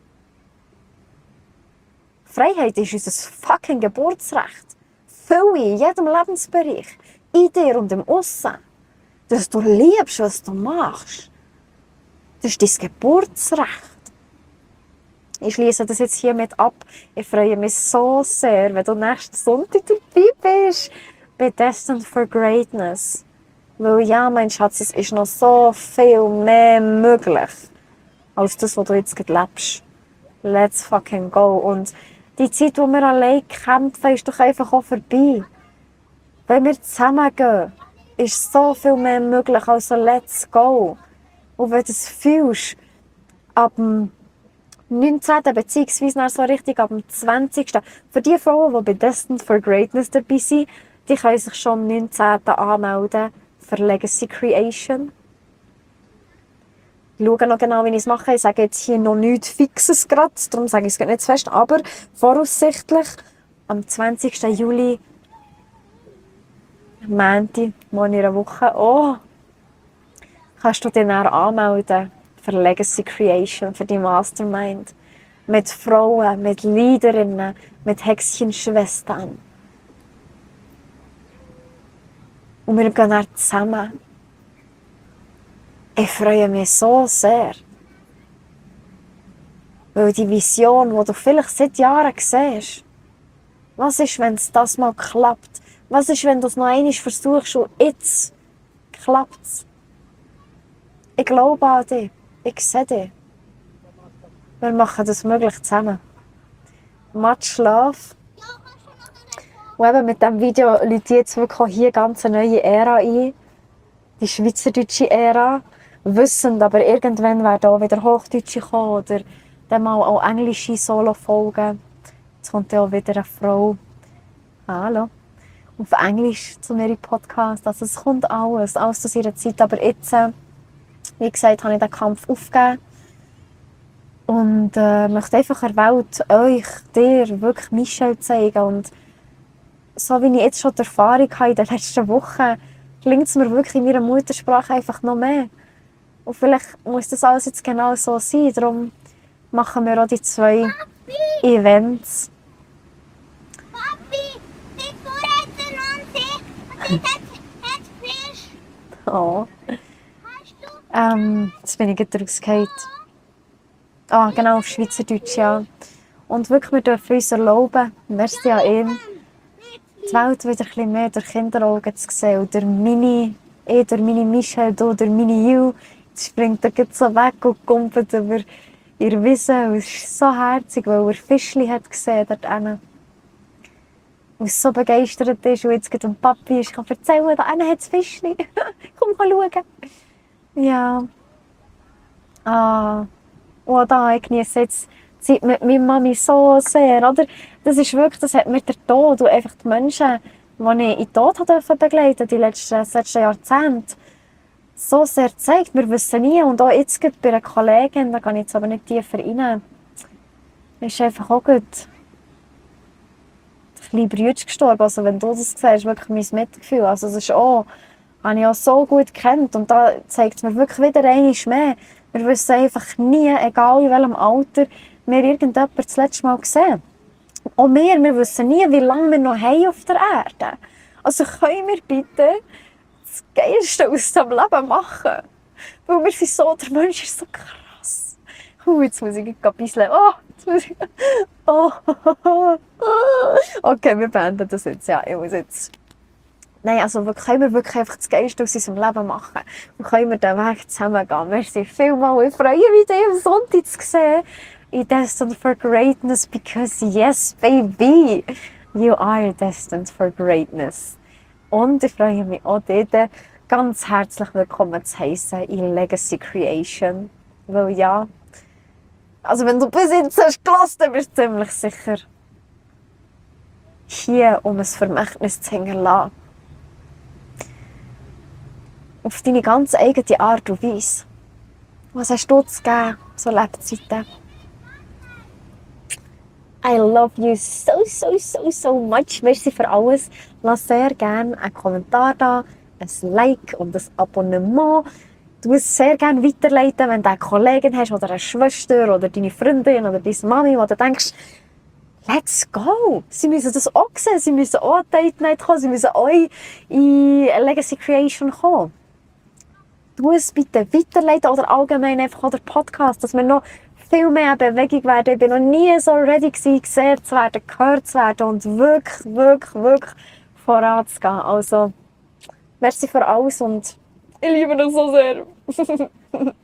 Speaker 1: Freiheit ist unser fucking Geburtsrecht. Fülle in jedem Lebensbereich, in dir und im Aussen. Dass du liebst, was du machst. Das ist dein Geburtsrecht. Ich schließe das jetzt hiermit ab. Ich freue mich so sehr, wenn du nächsten Sonntag dabei bist bei Destined for Greatness. Weil ja, mein Schatz, es ist noch so viel mehr möglich als das, was du jetzt gerade lebst. Let's fucking go. Und die Zeit, wo wir allein kämpfen, ist doch einfach auch vorbei. Wenn wir zusammengehen, ist so viel mehr möglich. Also let's go. Und wenn du es fühlst, ab dem neunzehnten beziehungsweise so richtig ab dem zwanzigsten Für die Frauen, die bei Destined for Greatness dabei sind, die können sich schon am neunzehnten anmelden für Legacy Creation. Ich schaue noch genau, wie ich es mache. Ich sage jetzt hier noch nichts Fixes gerade, darum sage ich es nicht zu fest. Aber voraussichtlich am zwanzigsten Juli, Montag, morgen in einer Woche, oh, kannst du dich dann anmelden für Legacy Creation, für die Mastermind. Mit Frauen, mit Leaderinnen, mit Hexchenschwestern. Und wir gehen dann zusammen. Ich freue mich so sehr. Weil die Vision, die du vielleicht seit Jahren siehst, was ist, wenn es das mal klappt? Was ist, wenn du es noch einmal versuchst und jetzt klappt es? Ich glaube an dich. Ich sehe dich. Wir machen das möglich zusammen. Much love. Und eben mit diesem Video läutet jetzt wirklich hier ganz eine neue Ära ein. Die schweizerdeutsche Ära. Wissend, aber irgendwann werden auch wieder Hochdeutsche kommen oder dann mal auch englische Solo-Folgen. Jetzt kommt ja auch wieder eine Frau. Hallo. Auf Englisch zu mir im Podcast. Also es kommt alles, alles zu ihrer Zeit. Aber jetzt, wie gesagt, habe ich den Kampf aufgegeben. Und äh, möchte einfach der Welt, euch, dir, wirklich Michelle zeigen. Und so wie ich jetzt schon die Erfahrung habe in den letzten Wochen, klingt es mir wirklich in meiner Muttersprache einfach noch mehr. Und vielleicht muss das alles jetzt genau so sein. Darum machen wir auch die zwei Papi. Events.
Speaker 2: Papi, die Vorräte an sich, die hat Fisch.
Speaker 1: Oh.
Speaker 2: Hast du?
Speaker 1: Ähm, jetzt bin ich gerade rausgefallen. Ah, genau, auf Schweizerdeutsch, ja. Und wirklich, wir dürfen uns erlauben, merci an ihn, die Welt wieder ein bisschen mehr durch Kinderaugen zu sehen. Und durch meine, ich, durch meine Michelle, du, durch meine Ju, jetzt springt er gerade so weg und kumpelt über ihr Wissen. Und es ist so herzig, weil er Fischli hat gesehen dort hinten. Und so begeistert ist und jetzt gerade dem Papi ist, ich kann erzählen, da hinten hat es Fischli. Komm, schauen. Ja. Ah. Und da, ich genieße jetzt die Zeit mit meiner Mami so sehr, oder? Das ist wirklich, das hat mir der Tod und einfach die Menschen, die ich in den Tod durfte begleiten die letzten, das letzte Jahrzehnt, so sehr gezeigt. Wir wissen nie, und auch jetzt gerade bei einer Kollegin, da gehe ich jetzt aber nicht tiefer rein, ist einfach auch gut ein kleiner Bruder gestorben. Also wenn du das siehst, ist wirklich mein Mitgefühl. Also das ist auch, habe ich auch so gut gekannt. Und da zeigt es mir wirklich wieder einmal mehr. Wir wissen einfach nie, egal in welchem Alter, wir irgendjemanden das letzte Mal gesehen. Auch wir, wir wissen nie, wie lange wir noch haben auf der Erde. Also können wir bitte das Geilste aus dem Leben machen? Weil wir sind so, der Mensch ist so krass. Uh, jetzt muss ich ein bisschen... Oh, jetzt muss ich... Oh. Okay, wir beenden das jetzt. Ja, ich muss jetzt... Nein, also können wir wirklich einfach das Geilste aus unserem Leben machen. Und können wir den Weg zusammen gehen. Merci vielmals. Ich freue mich, dich am Sonntag zu sehen. In Destined for Greatness, because yes, baby, you are destined for greatness. Und ich freue mich auch, dich ganz herzlich willkommen zu heissen in Legacy Creation. Weil ja, also wenn du bis jetzt hast gelassen, dann bist du ziemlich sicher hier, um ein Vermächtnis zu hinterlassen. Auf deine ganz eigene Art und Weise. Was hast du zu geben, so Lebzeiten? I love you so, so, so, so much. Merci für alles. Lass sehr gerne einen Kommentar da, ein Like und ein Abonnement. Du musst sehr gerne weiterleiten, wenn du eine Kollegin hast oder eine Schwester oder deine Freundin oder deine Mami, wo du denkst, let's go! Sie müssen das auch sehen, sie müssen auch an Date Night kommen, sie müssen auch in Legacy Creation kommen. Du musst bitte weiterleiten oder allgemein einfach den Podcast, dass wir noch viel mehr in Bewegung werden. Ich bin noch nie so ready gewesen, gesehen zu werden, gehört zu werden und wirklich, wirklich, wirklich voranzugehen. Also, merci für alles und ich liebe dich so sehr.